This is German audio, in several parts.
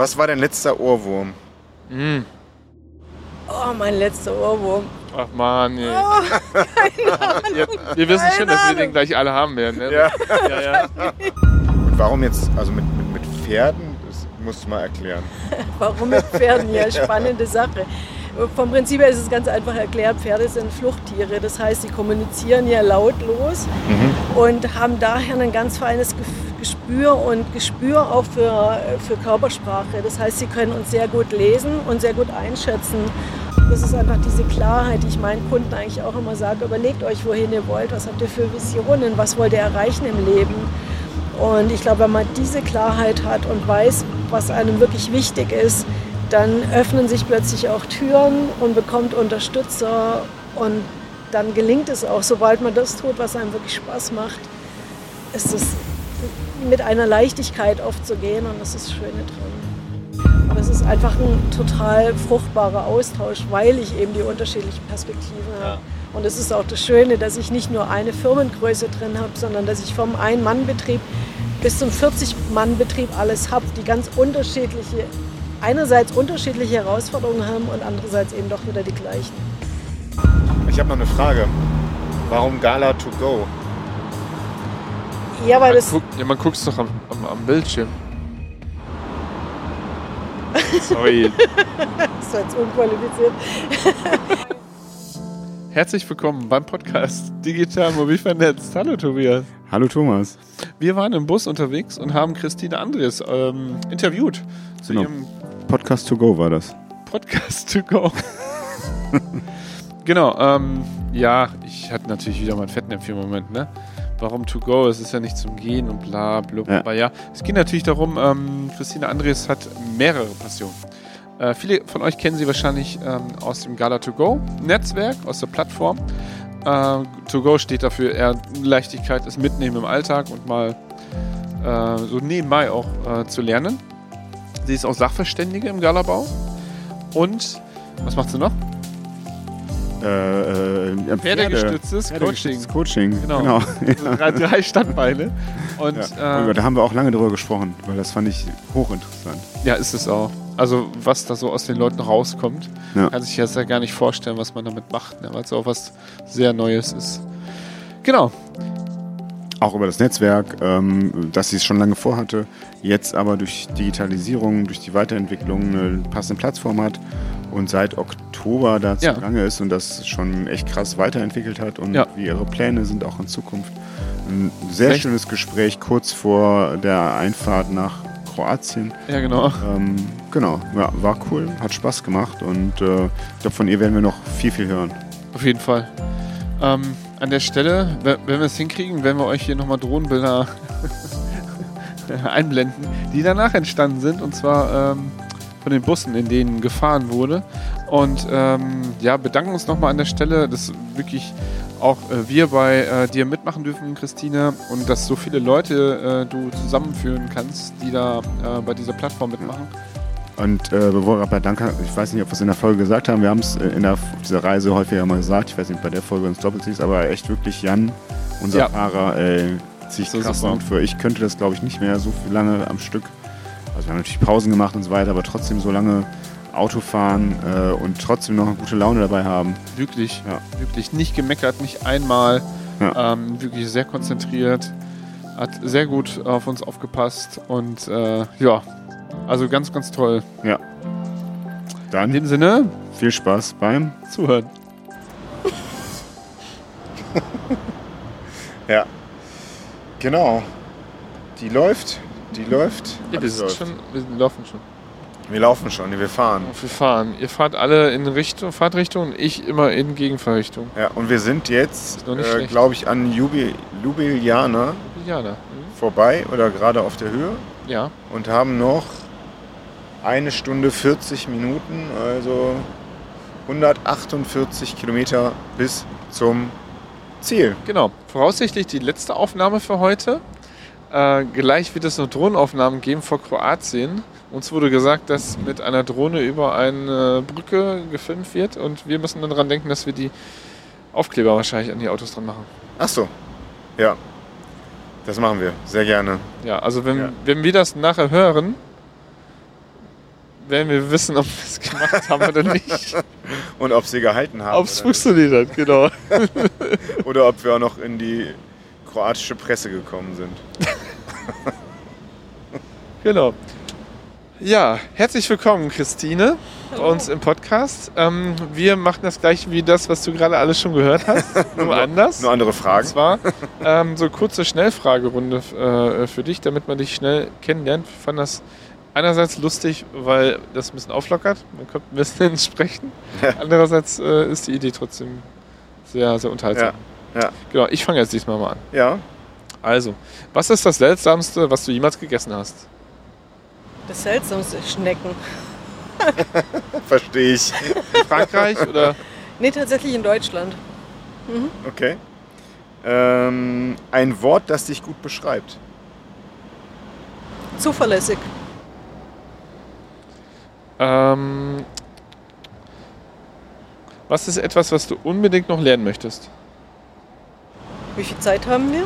Was war dein letzter Ohrwurm? Oh, mein letzter Ohrwurm. Ach man, nee. Keine Ahnung. Wir wissen schon, dass wir den gleich alle haben werden. Ne? Ja. Ja. Und warum jetzt, also mit Pferden? Das musst du mal erklären. Warum mit Pferden? Ja, spannende Sache. Vom Prinzip her ist es ganz einfach erklärt, Pferde sind Fluchttiere. Das heißt, sie kommunizieren ja lautlos und haben daher ein ganz feines Gespür auch für Körpersprache. Das heißt, sie können uns sehr gut lesen und sehr gut einschätzen. Das ist einfach diese Klarheit, die ich meinen Kunden eigentlich auch immer sage, überlegt euch, wohin ihr wollt, was habt ihr für Visionen, was wollt ihr erreichen im Leben. Und ich glaube, wenn man diese Klarheit hat und weiß, was einem wirklich wichtig ist, dann öffnen sich plötzlich auch Türen und bekommt Unterstützer und dann gelingt es auch, sobald man das tut, was einem wirklich Spaß macht, ist es mit einer Leichtigkeit oft zu gehen und das ist das Schöne dran. Und es ist einfach ein total fruchtbarer Austausch, weil ich eben die unterschiedlichen Perspektiven habe. Und es ist auch das Schöne, dass ich nicht nur eine Firmengröße drin habe, sondern dass ich vom Ein-Mann-Betrieb bis zum 40-Mann-Betrieb alles habe, die ganz einerseits unterschiedliche Herausforderungen haben und andererseits eben doch wieder die gleichen. Ich habe noch eine Frage. Warum Gala to go? Ja, weil das... Man guckt es doch am Bildschirm. Sorry. Das war jetzt unqualifiziert. Herzlich willkommen beim Podcast Digital Mobil Vernetzt. Hallo Tobias. Hallo Thomas. Wir waren im Bus unterwegs und haben Christine Andres interviewt. Zu ihrem Podcast to go war das. Podcast to go. Genau. Ja, ich hatte natürlich wieder mal einen Fettnäpfchen-Moment, ne? Warum to go? Es ist ja nicht zum Gehen und bla, bla, bla. Ja. Es geht natürlich darum, Christine Andres hat mehrere Passionen. Viele von euch kennen sie wahrscheinlich aus dem Gala to go Netzwerk, aus der Plattform. To go steht dafür eher Leichtigkeit, das Mitnehmen im Alltag und mal so nebenbei auch zu lernen. Sie ist auch Sachverständige im Galabau. Und, was macht sie noch? Pferdegestütztes Coaching. Genau. Ja. 3 Standbeine. Und, da haben wir auch lange drüber gesprochen, weil das fand ich hochinteressant. Ja, ist es auch. Also was da so aus den Leuten rauskommt, kann sich jetzt ja gar nicht vorstellen, was man damit macht, ne? Weil es auch was sehr Neues ist. Genau. Auch über das Netzwerk, das sie schon lange vorhatte, jetzt aber durch Digitalisierung, durch die Weiterentwicklung eine passende Plattform hat und seit Oktober da zugange ist und das schon echt krass weiterentwickelt hat und wie ihre Pläne sind auch in Zukunft. Ein sehr schönes Gespräch kurz vor der Einfahrt nach Kroatien. Ja, genau. Genau, ja, war cool, hat Spaß gemacht und ich glaube, von ihr werden wir noch viel hören. Auf jeden Fall. An der Stelle, wenn wir es hinkriegen, werden wir euch hier nochmal Drohnenbilder einblenden, die danach entstanden sind, und zwar von den Bussen, in denen gefahren wurde. Und bedanken uns nochmal an der Stelle, dass wirklich auch wir bei dir mitmachen dürfen, Christine, und dass so viele Leute du zusammenführen kannst, die da bei dieser Plattform mitmachen. Und bevor wir bei Danke, ich weiß nicht, ob wir es in der Folge gesagt haben, wir haben es auf dieser Reise häufiger mal gesagt, ich weiß nicht, bei der Folge uns doppelt ist, aber echt wirklich Jan, unser Fahrer, zieht krass Mut für. Ich könnte das, glaube ich, nicht mehr so viel lange am Stück. Also wir haben natürlich Pausen gemacht und so weiter, aber trotzdem so lange Auto fahren und trotzdem noch eine gute Laune dabei haben. Wirklich, wirklich nicht gemeckert, nicht einmal, wirklich sehr konzentriert, hat sehr gut auf uns aufgepasst und also ganz, ganz toll. Ja. Dann in dem Sinne, viel Spaß beim Zuhören. Ja. Genau. Die läuft. Ja, wir laufen schon. Wir laufen schon, wir fahren. Wir fahren. Ihr fahrt alle in Fahrtrichtung und ich immer in Gegenfahrrichtung. Ja, und wir sind jetzt, glaube ich, an Ljubljana vorbei oder gerade auf der Höhe. Ja. Und haben noch 1 Stunde 40 Minuten, also 148 Kilometer bis zum Ziel. Genau. Voraussichtlich die letzte Aufnahme für heute. Gleich wird es noch Drohnenaufnahmen geben vor Kroatien. Uns wurde gesagt, dass mit einer Drohne über eine Brücke gefilmt wird und wir müssen dann daran denken, dass wir die Aufkleber wahrscheinlich an die Autos dran machen. Ach so. Ja. Das machen wir. Sehr gerne. Ja, also wenn wir das nachher hören, werden wir wissen, ob wir es gemacht haben oder nicht. Und ob sie gehalten haben. Ob es funktioniert hat, genau. Oder ob wir auch noch in die kroatische Presse gekommen sind. Genau. Ja, herzlich willkommen, Christine, bei uns im Podcast. Wir machen das gleiche wie das, was du gerade alles schon gehört hast, nur anders. Nur andere Fragen. Und zwar so kurze Schnellfragerunde für dich, damit man dich schnell kennenlernt. Ich fand das einerseits lustig, weil das ein bisschen auflockert. Man kommt ein bisschen ins Sprechen. Andererseits ist die Idee trotzdem sehr, sehr unterhaltsam. Ja. Genau, ich fange jetzt diesmal mal an. Ja. Also, was ist das Seltsamste, was du jemals gegessen hast? Das Seltsamste, Schnecken. Verstehe ich. In Frankreich oder? Nee, tatsächlich in Deutschland. Mhm. Okay. Ein Wort, das dich gut beschreibt. Zuverlässig. Was ist etwas, was du unbedingt noch lernen möchtest? Wie viel Zeit haben wir?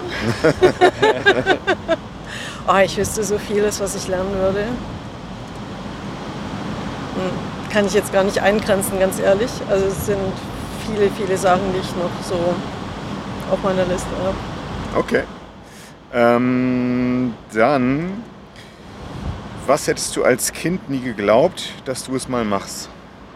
Ich wüsste so vieles, was ich lernen würde. Kann ich jetzt gar nicht eingrenzen, ganz ehrlich. Also es sind viele, viele Sachen, die ich noch so auf meiner Liste habe. Okay. Dann, was hättest du als Kind nie geglaubt, dass du es mal machst?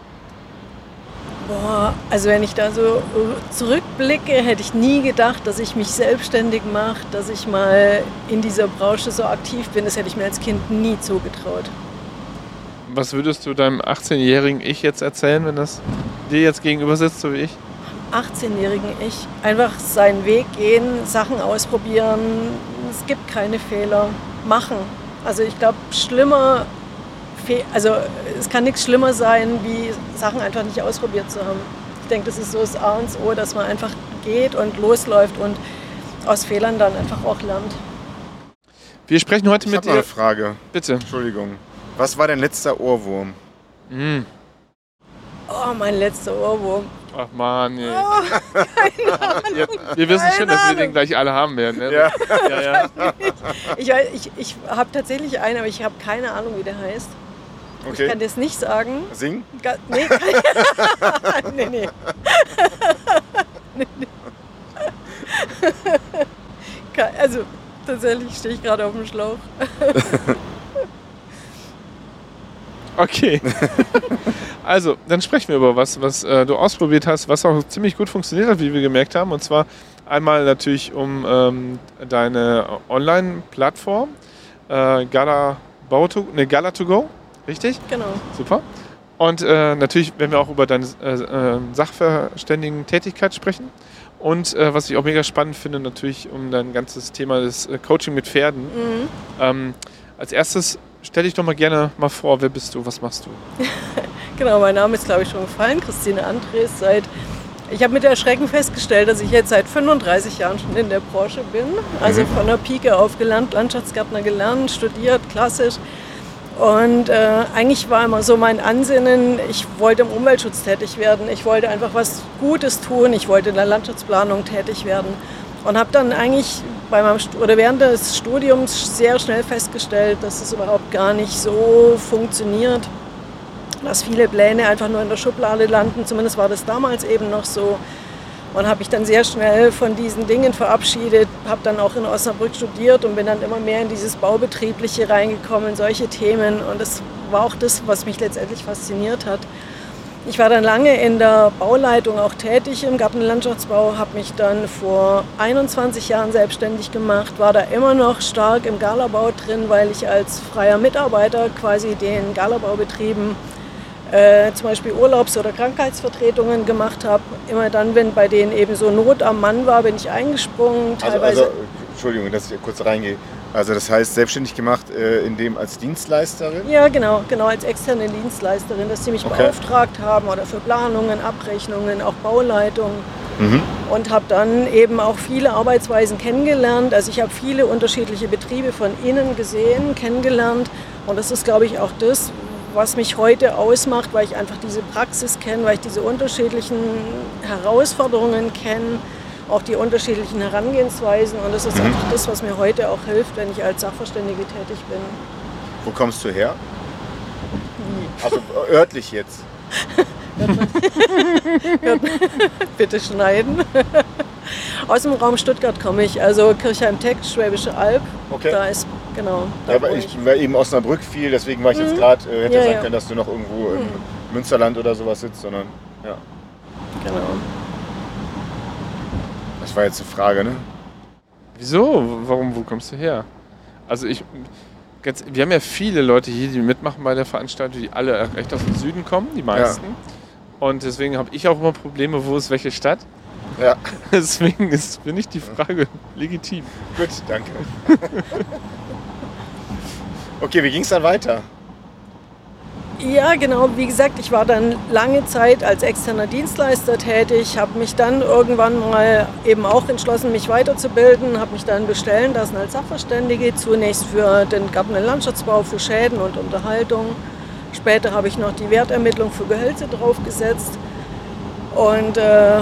Also wenn ich da so zurückblicke, hätte ich nie gedacht, dass ich mich selbstständig mache, dass ich mal in dieser Branche so aktiv bin. Das hätte ich mir als Kind nie zugetraut. Was würdest du deinem 18-jährigen Ich jetzt erzählen, wenn das dir jetzt gegenüber sitzt, so wie ich? 18-jährigen Ich einfach seinen Weg gehen, Sachen ausprobieren. Es gibt keine Fehler. Machen. Also ich glaube, es kann nichts schlimmer sein, wie Sachen einfach nicht ausprobiert zu haben. Ich denke, das ist so das A und das O, dass man einfach geht und losläuft und aus Fehlern dann einfach auch lernt. Wir sprechen heute mit dir. Ich habe eine Frage. Bitte. Entschuldigung. Was war dein letzter Ohrwurm? Mein letzter Ohrwurm. Ach man, ey. Keine Ahnung. Ja, wir wissen schon, dass wir den gleich alle haben werden. Ne? Ja. Ich habe tatsächlich einen, aber ich habe keine Ahnung, wie der heißt. Okay. Ich kann das nicht sagen. Singen? Nee. Nee. Also, tatsächlich stehe ich gerade auf dem Schlauch. Okay. Also, dann sprechen wir über was du ausprobiert hast, was auch ziemlich gut funktioniert hat, wie wir gemerkt haben. Und zwar einmal natürlich um deine Online-Plattform Gala2Go, richtig? Genau. Super. Und natürlich werden wir auch über deine Sachverständigen-Tätigkeit sprechen. Und was ich auch mega spannend finde, natürlich um dein ganzes Thema des Coaching mit Pferden. Als erstes stell dich doch mal gerne mal vor, wer bist du, was machst du? Genau, mein Name ist, glaube ich, schon gefallen, Christine Andres. Ich habe mit Erschrecken festgestellt, dass ich jetzt seit 35 Jahren schon in der Branche bin. Also von der Pike auf gelernt, Landschaftsgärtner gelernt, studiert, klassisch. Und eigentlich war immer so mein Ansinnen, ich wollte im Umweltschutz tätig werden. Ich wollte einfach was Gutes tun, ich wollte in der Landschaftsplanung tätig werden. Und habe dann eigentlich während des Studiums sehr schnell festgestellt, dass es überhaupt gar nicht so funktioniert, dass viele Pläne einfach nur in der Schublade landen. Zumindest war das damals eben noch so. Und habe mich dann sehr schnell von diesen Dingen verabschiedet, habe dann auch in Osnabrück studiert und bin dann immer mehr in dieses Baubetriebliche reingekommen, solche Themen. Und das war auch das, was mich letztendlich fasziniert hat. Ich war dann lange in der Bauleitung auch tätig im Gartenlandschaftsbau, habe mich dann vor 21 Jahren selbstständig gemacht, war da immer noch stark im Galabau drin, weil ich als freier Mitarbeiter quasi den Galabaubetrieben zum Beispiel Urlaubs- oder Krankheitsvertretungen gemacht habe. Immer dann, wenn bei denen eben so Not am Mann war, bin ich eingesprungen. Teilweise Entschuldigung, dass ich kurz reingehe. Also das heißt, selbstständig gemacht in dem als Dienstleisterin? Ja, genau, als externe Dienstleisterin, dass sie mich beauftragt haben oder für Planungen, Abrechnungen, auch Bauleitung. Und habe dann eben auch viele Arbeitsweisen kennengelernt. Also ich habe viele unterschiedliche Betriebe von innen gesehen, kennengelernt. Und das ist, glaube ich, auch das, was mich heute ausmacht, weil ich einfach diese Praxis kenne, weil ich diese unterschiedlichen Herausforderungen kenne, auch die unterschiedlichen Herangehensweisen. Und das ist einfach das, was mir heute auch hilft, wenn ich als Sachverständige tätig bin. Wo kommst du her? nie. Also örtlich jetzt? Bitte schneiden. Aus dem Raum Stuttgart komme ich, also Kirchheim-Teck, Schwäbische Alb. Okay. Da ist, genau. Ja, weil ich eben Osnabrück fiel, deswegen war ich jetzt gerade, hätte sein können, dass du noch irgendwo im Münsterland oder sowas sitzt, sondern, ja. Genau. Das war jetzt die Frage, ne? Wieso? Wo kommst du her? Also wir haben ja viele Leute hier, die mitmachen bei der Veranstaltung, die alle recht aus dem Süden kommen, die meisten. Ja. Und deswegen habe ich auch immer Probleme, wo ist welche Stadt. Ja. Deswegen finde ich die Frage legitim. Gut, danke. Okay, wie ging es dann weiter? Ja, genau. Wie gesagt, ich war dann lange Zeit als externer Dienstleister tätig, habe mich dann irgendwann mal eben auch entschlossen, mich weiterzubilden, habe mich dann bestellen lassen als Sachverständige, zunächst für den Garten- und Landschaftsbau, für Schäden und Unterhaltung. Später habe ich noch die Wertermittlung für Gehölze draufgesetzt. Und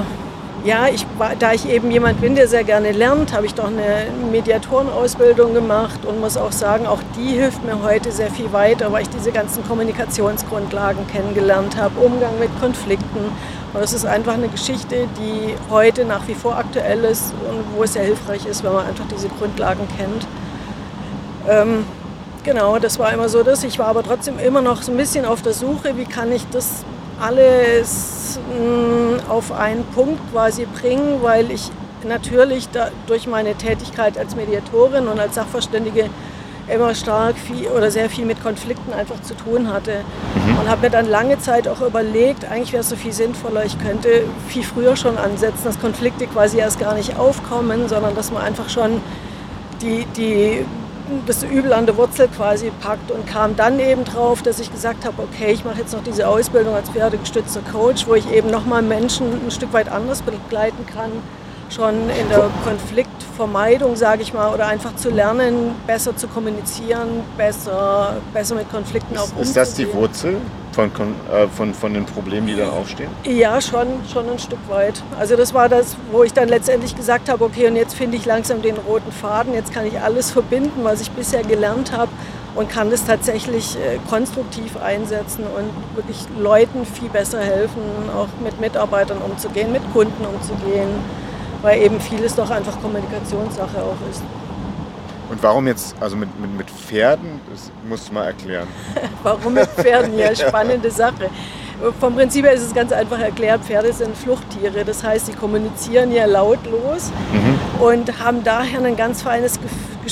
da ich eben jemand bin, der sehr gerne lernt, habe ich doch eine Mediatorenausbildung gemacht und muss auch sagen, auch die hilft mir heute sehr viel weiter, weil ich diese ganzen Kommunikationsgrundlagen kennengelernt habe, Umgang mit Konflikten. Und das ist einfach eine Geschichte, die heute nach wie vor aktuell ist und wo es sehr hilfreich ist, wenn man einfach diese Grundlagen kennt. Genau, das war immer so das. Ich war aber trotzdem immer noch so ein bisschen auf der Suche, wie kann ich das alles auf einen Punkt quasi bringen, weil ich natürlich durch meine Tätigkeit als Mediatorin und als Sachverständige immer sehr viel mit Konflikten einfach zu tun hatte. Und habe mir dann lange Zeit auch überlegt, eigentlich wäre es so viel sinnvoller, ich könnte viel früher schon ansetzen, dass Konflikte quasi erst gar nicht aufkommen, sondern dass man einfach schon das Übel an der Wurzel quasi packt und kam dann eben drauf, dass ich gesagt habe, okay, ich mache jetzt noch diese Ausbildung als pferdegestützter Coach, wo ich eben nochmal Menschen ein Stück weit anders begleiten kann, schon in der Konfliktvermeidung, sage ich mal, oder einfach zu lernen, besser zu kommunizieren, besser mit Konflikten auch umzugehen. Ist das die Wurzel von den Problemen, die dann aufstehen? Ja, schon ein Stück weit. Also das war das, wo ich dann letztendlich gesagt habe, okay, und jetzt finde ich langsam den roten Faden, jetzt kann ich alles verbinden, was ich bisher gelernt habe und kann das tatsächlich konstruktiv einsetzen und wirklich Leuten viel besser helfen, auch mit Mitarbeitern umzugehen, mit Kunden umzugehen, weil eben vieles doch einfach Kommunikationssache auch ist. Und warum jetzt, also mit Pferden, das musst du mal erklären. Warum mit Pferden? Ja, spannende Sache. Vom Prinzip her ist es ganz einfach erklärt, Pferde sind Fluchttiere, das heißt, sie kommunizieren ja lautlos und haben daher ein ganz feines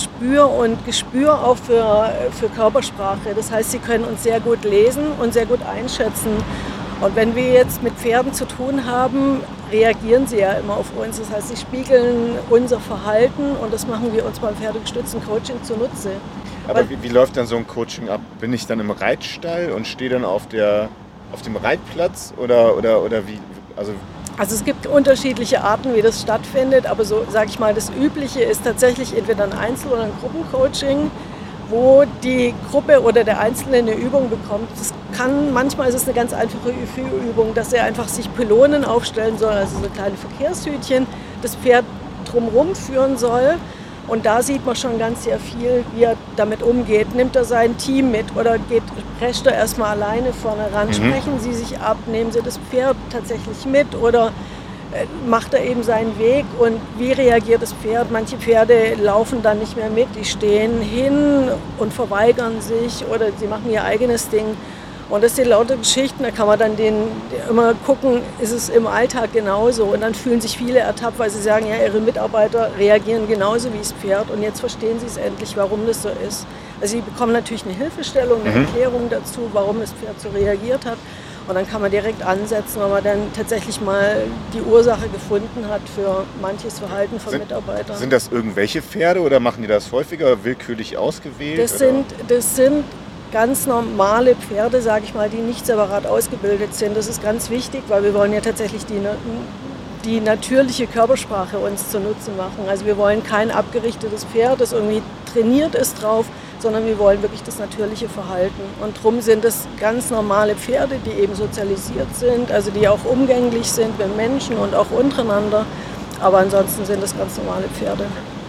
Gespür auch für Körpersprache. Das heißt, sie können uns sehr gut lesen und sehr gut einschätzen. Und wenn wir jetzt mit Pferden zu tun haben, reagieren sie ja immer auf uns. Das heißt, sie spiegeln unser Verhalten und das machen wir uns beim pferdegestützten Coaching zunutze. Aber wie läuft dann so ein Coaching ab? Bin ich dann im Reitstall und stehe dann auf dem Reitplatz oder wie? Also es gibt unterschiedliche Arten, wie das stattfindet, aber so, sage ich mal, das Übliche ist tatsächlich entweder ein Einzel- oder ein Gruppencoaching, wo die Gruppe oder der Einzelne eine Übung bekommt. Manchmal ist es eine ganz einfache Übung, dass er einfach sich Pylonen aufstellen soll, also so kleine Verkehrshütchen, das Pferd drumherum führen soll. Und da sieht man schon ganz sehr viel, wie er damit umgeht. Nimmt er sein Team mit oder prescht er erstmal alleine vorne ran? Sprechen sie sich ab? Nehmen sie das Pferd tatsächlich mit oder macht er eben seinen Weg? Und wie reagiert das Pferd? Manche Pferde laufen dann nicht mehr mit, die stehen hin und verweigern sich oder sie machen ihr eigenes Ding. Und das sind lauter Geschichten, da kann man dann immer gucken, ist es im Alltag genauso. Und dann fühlen sich viele ertappt, weil sie sagen, ja, ihre Mitarbeiter reagieren genauso wie das Pferd. Und jetzt verstehen sie es endlich, warum das so ist. Also sie bekommen natürlich eine Hilfestellung, eine Erklärung dazu, warum das Pferd so reagiert hat. Und dann kann man direkt ansetzen, wenn man dann tatsächlich mal die Ursache gefunden hat für manches Verhalten von Mitarbeitern. Sind das irgendwelche Pferde oder machen die das häufiger, willkürlich ausgewählt? Das sind ganz normale Pferde, sage ich mal, die nicht separat ausgebildet sind. Das ist ganz wichtig, weil wir wollen ja tatsächlich die natürliche Körpersprache uns zunutze machen. Also wir wollen kein abgerichtetes Pferd, das irgendwie trainiert ist drauf, sondern wir wollen wirklich das natürliche Verhalten. Und darum sind es ganz normale Pferde, die eben sozialisiert sind, also die auch umgänglich sind mit Menschen und auch untereinander. Aber ansonsten sind es ganz normale Pferde.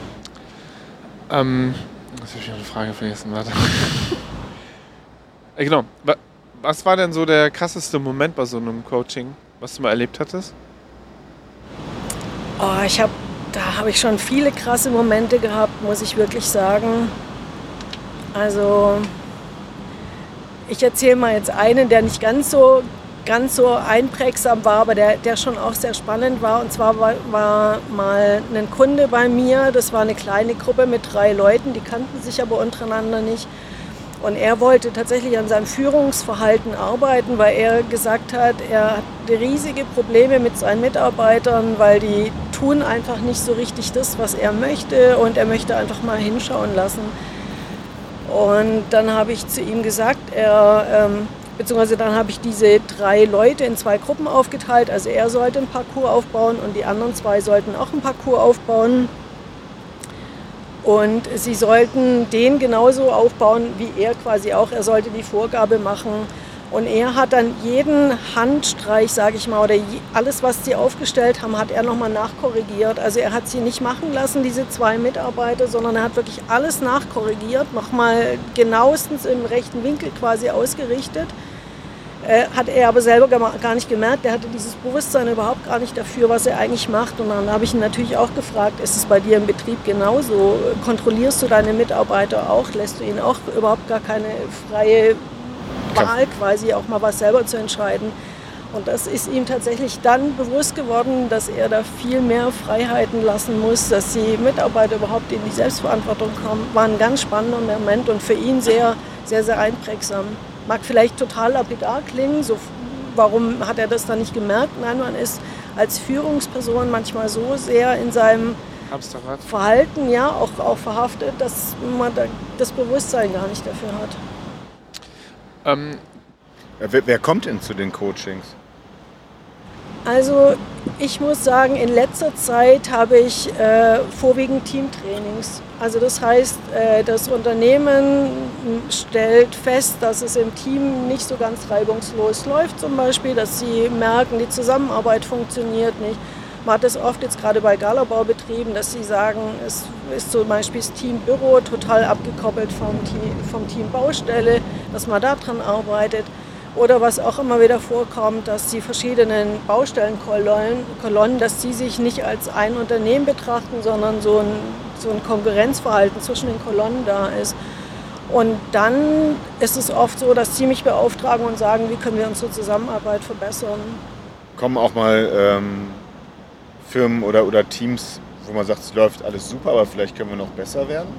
Das habe ich eine Frage vergessen, warte. Genau. Was war denn so der krasseste Moment bei so einem Coaching, was du mal erlebt hattest? Da habe ich schon viele krasse Momente gehabt, muss ich wirklich sagen. Also ich erzähle mal jetzt einen, der nicht ganz so einprägsam war, aber der schon auch sehr spannend war. Und zwar war mal ein Kunde bei mir, das war eine kleine Gruppe mit 3 Leuten, die kannten sich aber untereinander nicht. Und er wollte tatsächlich an seinem Führungsverhalten arbeiten, weil er gesagt hat, er hat riesige Probleme mit seinen Mitarbeitern, weil die tun einfach nicht so richtig das, was er möchte, und er möchte einfach mal hinschauen lassen. Und dann habe ich zu ihm gesagt, beziehungsweise dann habe ich diese 3 Leute in 2 Gruppen aufgeteilt. Also er sollte ein Parcours aufbauen und die anderen 2 sollten auch ein Parcours aufbauen. Und sie sollten den genauso aufbauen wie er quasi auch. Er sollte die Vorgabe machen. Und er hat dann jeden Handstreich, sage ich mal, oder alles, was sie aufgestellt haben, hat er nochmal nachkorrigiert. Also er hat sie nicht machen lassen, diese 2 Mitarbeiter, sondern er hat wirklich alles nachkorrigiert, nochmal genauestens im rechten Winkel quasi ausgerichtet. Hat er aber selber gar nicht gemerkt. Er hatte dieses Bewusstsein überhaupt gar nicht dafür, was er eigentlich macht. Und dann habe ich ihn natürlich auch gefragt, ist es bei dir im Betrieb genauso? Kontrollierst du deine Mitarbeiter auch? Lässt du ihnen auch überhaupt gar keine freie Wahl quasi, auch mal was selber zu entscheiden? Und das ist ihm tatsächlich dann bewusst geworden, dass er da viel mehr Freiheiten lassen muss, dass die Mitarbeiter überhaupt in die Selbstverantwortung kommen. War ein ganz spannender Moment und für ihn sehr, sehr, sehr einprägsam. Mag vielleicht total lapidar klingen, so, warum hat er das dann nicht gemerkt? Nein, man ist als Führungsperson manchmal so sehr in seinem Verhalten auch verhaftet, dass man das Bewusstsein gar nicht dafür hat. Wer kommt denn zu den Coachings? Also ich muss sagen, in letzter Zeit habe ich vorwiegend Teamtrainings. Also das heißt, das Unternehmen stellt fest, dass es im Team nicht so ganz reibungslos läuft zum Beispiel, dass sie merken, die Zusammenarbeit funktioniert nicht. Man hat das oft jetzt gerade bei Galabaubetrieben, dass sie sagen, es ist zum Beispiel das Team Büro total abgekoppelt vom Team Baustelle, dass man daran arbeitet. Oder was auch immer wieder vorkommt, dass die verschiedenen Baustellenkolonnen, dass die sich nicht als ein Unternehmen betrachten, sondern so ein Konkurrenzverhalten zwischen den Kolonnen da ist. Und dann ist es oft so, dass sie mich beauftragen und sagen, wie können wir unsere Zusammenarbeit verbessern. Kommen auch mal Firmen oder Teams, wo man sagt, es läuft alles super, aber vielleicht können wir noch besser werden?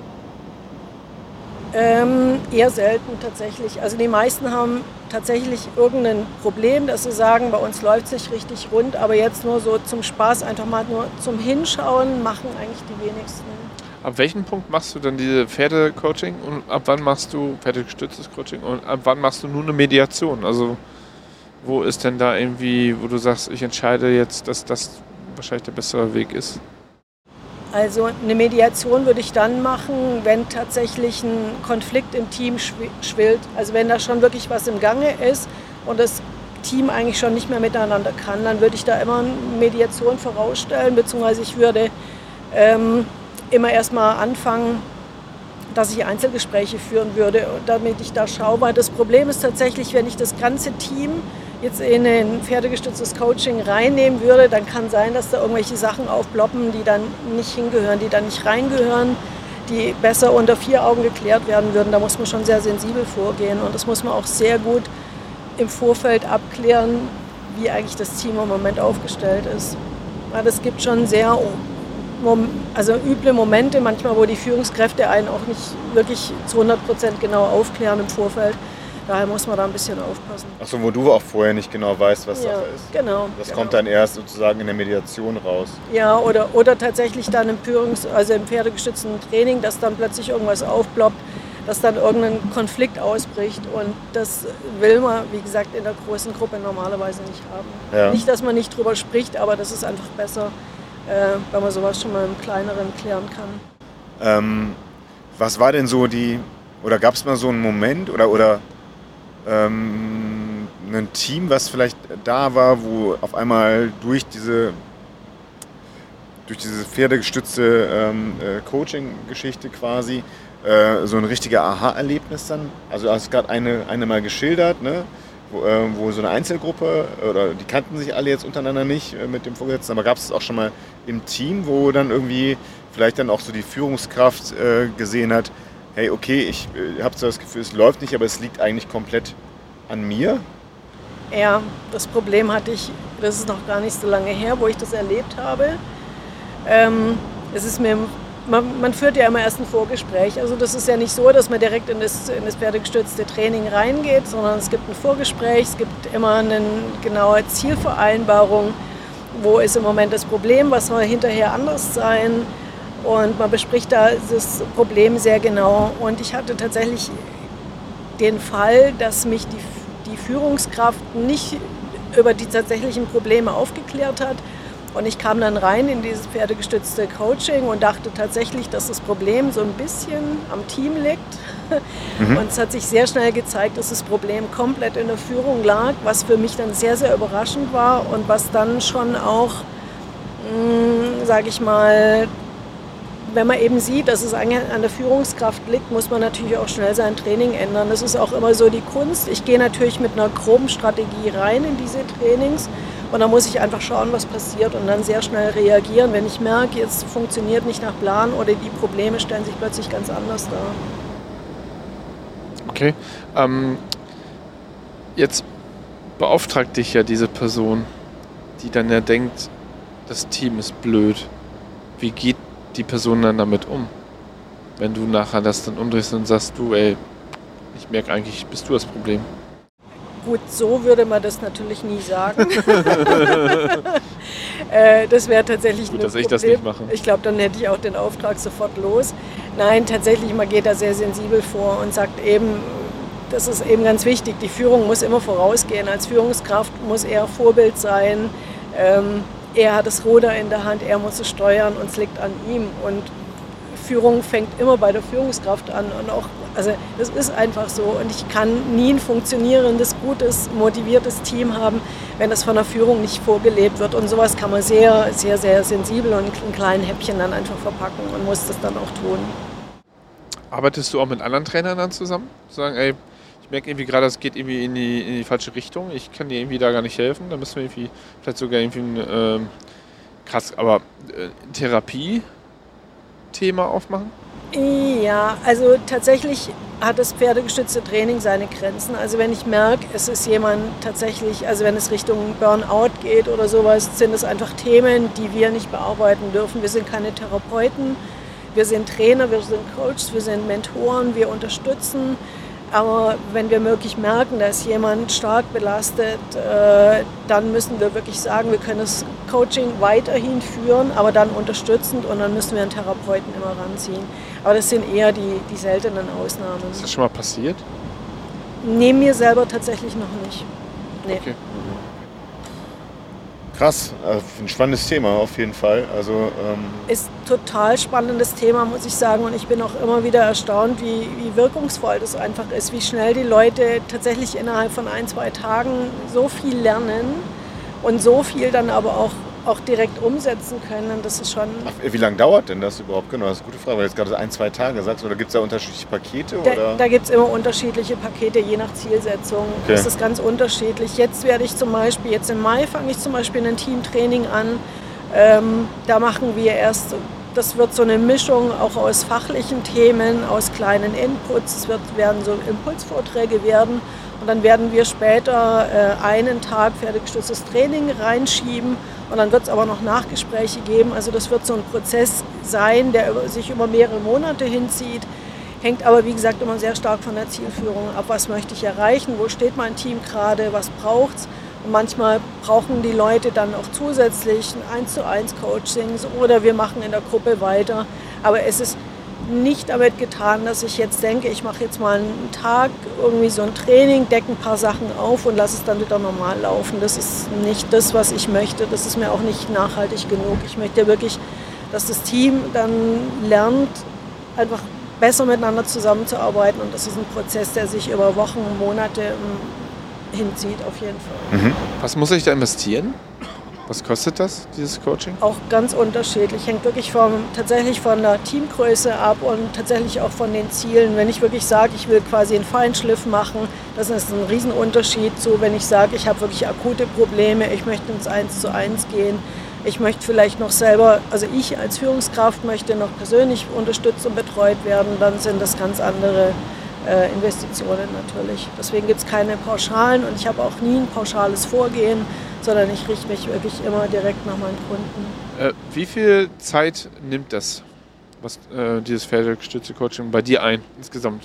Eher selten tatsächlich. Also die meisten haben tatsächlich irgendein Problem, dass sie sagen, bei uns läuft es nicht richtig rund, aber jetzt nur so zum Spaß, einfach mal nur zum Hinschauen, machen eigentlich die wenigsten. Ab welchem Punkt machst du dann diese Pferdecoaching und ab wann machst du pferdegestütztes Coaching und ab wann machst du nur eine Mediation? Also wo ist denn da irgendwie, wo du sagst, ich entscheide jetzt, dass das wahrscheinlich der bessere Weg ist? Also eine Mediation würde ich dann machen, wenn tatsächlich ein Konflikt im Team schwillt. Also wenn da schon wirklich was im Gange ist und das Team eigentlich schon nicht mehr miteinander kann, dann würde ich da immer eine Mediation vorausstellen, beziehungsweise ich würde immer erstmal anfangen, dass ich Einzelgespräche führen würde, damit ich da schaue. Weil das Problem ist tatsächlich, wenn ich das ganze Team jetzt in ein pferdegestütztes Coaching reinnehmen würde, dann kann sein, dass da irgendwelche Sachen aufploppen, die dann nicht hingehören, die dann nicht reingehören, die besser unter 4 Augen geklärt werden würden. Da muss man schon sehr sensibel vorgehen und das muss man auch sehr gut im Vorfeld abklären, wie eigentlich das Team im Moment aufgestellt ist. Weil es gibt schon sehr üble Momente manchmal, wo die Führungskräfte einen auch nicht wirklich zu 100% genau aufklären im Vorfeld. Daher muss man da ein bisschen aufpassen. Achso, wo du auch vorher nicht genau weißt, was Sache ist. Genau. Das kommt dann erst sozusagen in der Mediation raus. Ja, oder tatsächlich dann im pferdegestützten Training, dass dann plötzlich irgendwas aufploppt, dass dann irgendein Konflikt ausbricht. Und das will man, wie gesagt, in der großen Gruppe normalerweise nicht haben. Ja. Nicht, dass man nicht drüber spricht, aber das ist einfach besser, wenn man sowas schon mal im Kleineren klären kann. Was war denn so oder gab es mal so einen Moment oder ein Team, was vielleicht da war, wo auf einmal durch diese pferdegestützte Coaching-Geschichte quasi so ein richtiger Aha-Erlebnis dann? Also du hast gerade eine mal geschildert, ne? wo so eine Einzelgruppe, oder die kannten sich alle jetzt untereinander nicht mit dem Vorgesetzten, aber gab es auch schon mal im Team, wo dann irgendwie vielleicht dann auch so die Führungskraft gesehen hat, hey, okay, ich habe so das Gefühl, es läuft nicht, aber es liegt eigentlich komplett an mir? Ja, das Problem hatte ich, das ist noch gar nicht so lange her, wo ich das erlebt habe. Es ist mir, man führt ja immer erst ein Vorgespräch. Also das ist ja nicht so, dass man direkt in das pferdegestützte Training reingeht, sondern es gibt ein Vorgespräch, es gibt immer eine genaue Zielvereinbarung, wo ist im Moment das Problem, was soll hinterher anders sein. Und man bespricht da das Problem sehr genau. Und ich hatte tatsächlich den Fall, dass mich die Führungskraft nicht über die tatsächlichen Probleme aufgeklärt hat. Und ich kam dann rein in dieses pferdegestützte Coaching und dachte tatsächlich, dass das Problem so ein bisschen am Team liegt. Und es hat sich sehr schnell gezeigt, dass das Problem komplett in der Führung lag, was für mich dann sehr, sehr überraschend war und was dann schon auch, sage ich mal, wenn man eben sieht, dass es eigentlich an der Führungskraft liegt, muss man natürlich auch schnell sein Training ändern. Das ist auch immer so die Kunst. Ich gehe natürlich mit einer groben Strategie rein in diese Trainings und dann muss ich einfach schauen, was passiert und dann sehr schnell reagieren, wenn ich merke, jetzt funktioniert nicht nach Plan oder die Probleme stellen sich plötzlich ganz anders dar. Okay. Jetzt beauftragt dich ja diese Person, die dann ja denkt, das Team ist blöd. Wie geht die Person dann damit um? Wenn du nachher das dann umdrehst und sagst, du, ey, ich merke eigentlich, bist du das Problem. Gut, so würde man das natürlich nie sagen. Das wäre tatsächlich gut, dass ich das nicht mache. Ich glaube, dann hätte ich auch den Auftrag sofort los. Nein, tatsächlich, man geht da sehr sensibel vor und sagt eben, das ist eben ganz wichtig, die Führung muss immer vorausgehen. Als Führungskraft muss er Vorbild sein. Er hat das Ruder in der Hand, er muss es steuern und es liegt an ihm. Und Führung fängt immer bei der Führungskraft an. Und auch, also das ist einfach so. Und ich kann nie ein funktionierendes, gutes, motiviertes Team haben, wenn das von der Führung nicht vorgelebt wird. Und sowas kann man sehr, sehr, sehr sensibel und in kleinen Häppchen dann einfach verpacken und muss das dann auch tun. Arbeitest du auch mit anderen Trainern dann zusammen? Sagen, ey, ich merke irgendwie gerade, es geht irgendwie in die falsche Richtung. Ich kann dir irgendwie da gar nicht helfen. Da müssen wir irgendwie vielleicht sogar irgendwie ein Therapie-Thema aufmachen? Ja, also tatsächlich hat das pferdegestützte Training seine Grenzen. Also wenn ich merke, es ist jemand tatsächlich, also wenn es Richtung Burnout geht oder sowas, sind es einfach Themen, die wir nicht bearbeiten dürfen. Wir sind keine Therapeuten, wir sind Trainer, wir sind Coaches, wir sind Mentoren, wir unterstützen. Aber wenn wir wirklich merken, da ist jemand stark belastet, dann müssen wir wirklich sagen, wir können das Coaching weiterhin führen, aber dann unterstützend und dann müssen wir einen Therapeuten immer ranziehen. Aber das sind eher die seltenen Ausnahmen. Ist das schon mal passiert? Neben mir selber tatsächlich noch nicht. Nee. Okay. Krass, ein spannendes Thema auf jeden Fall. Also, ist ein total spannendes Thema, muss ich sagen. Und ich bin auch immer wieder erstaunt, wie wirkungsvoll das einfach ist, wie schnell die Leute tatsächlich innerhalb von 1-2 Tagen so viel lernen und so viel dann aber auch direkt umsetzen können. Das ist schon. Wie lange dauert denn das überhaupt? Genau, das ist eine gute Frage, weil du jetzt gerade 1-2 Tage sagst. Oder gibt es da unterschiedliche Pakete? Da gibt es immer unterschiedliche Pakete, je nach Zielsetzung. Okay. Das ist ganz unterschiedlich. Jetzt werde ich zum Beispiel, jetzt im Mai fange ich zum Beispiel ein Teamtraining an. Da machen wir erst, das wird so eine Mischung auch aus fachlichen Themen, aus kleinen Inputs. Es werden so Impulsvorträge werden. Und dann werden wir später einen Tag pferdegestütztes Training reinschieben. Und dann wird es aber noch Nachgespräche geben. Also das wird so ein Prozess sein, der sich über mehrere Monate hinzieht. Hängt aber, wie gesagt, immer sehr stark von der Zielführung ab. Was möchte ich erreichen? Wo steht mein Team gerade? Was braucht es? Und manchmal brauchen die Leute dann auch zusätzlich ein 1:1 Coachings oder wir machen in der Gruppe weiter. Aber es ist nicht damit getan, dass ich jetzt denke, ich mache jetzt mal einen Tag irgendwie so ein Training, decke ein paar Sachen auf und lasse es dann wieder normal laufen. Das ist nicht das, was ich möchte. Das ist mir auch nicht nachhaltig genug. Ich möchte wirklich, dass das Team dann lernt, einfach besser miteinander zusammenzuarbeiten. Und das ist ein Prozess, der sich über Wochen, Monate hinzieht, auf jeden Fall. Was muss ich da investieren? Was kostet das, dieses Coaching? Auch ganz unterschiedlich. Hängt wirklich tatsächlich von der Teamgröße ab und tatsächlich auch von den Zielen. Wenn ich wirklich sage, ich will quasi einen Feinschliff machen, das ist ein Riesenunterschied zu, wenn ich sage, ich habe wirklich akute Probleme, ich möchte ins 1:1 gehen. Ich möchte vielleicht noch selber, also ich als Führungskraft möchte noch persönlich unterstützt und betreut werden, dann sind das ganz andere Investitionen natürlich. Deswegen gibt es keine Pauschalen und ich habe auch nie ein pauschales Vorgehen, sondern ich richte mich wirklich immer direkt nach meinen Kunden. Wie viel Zeit nimmt das, dieses pferdegestützte Coaching bei dir ein insgesamt?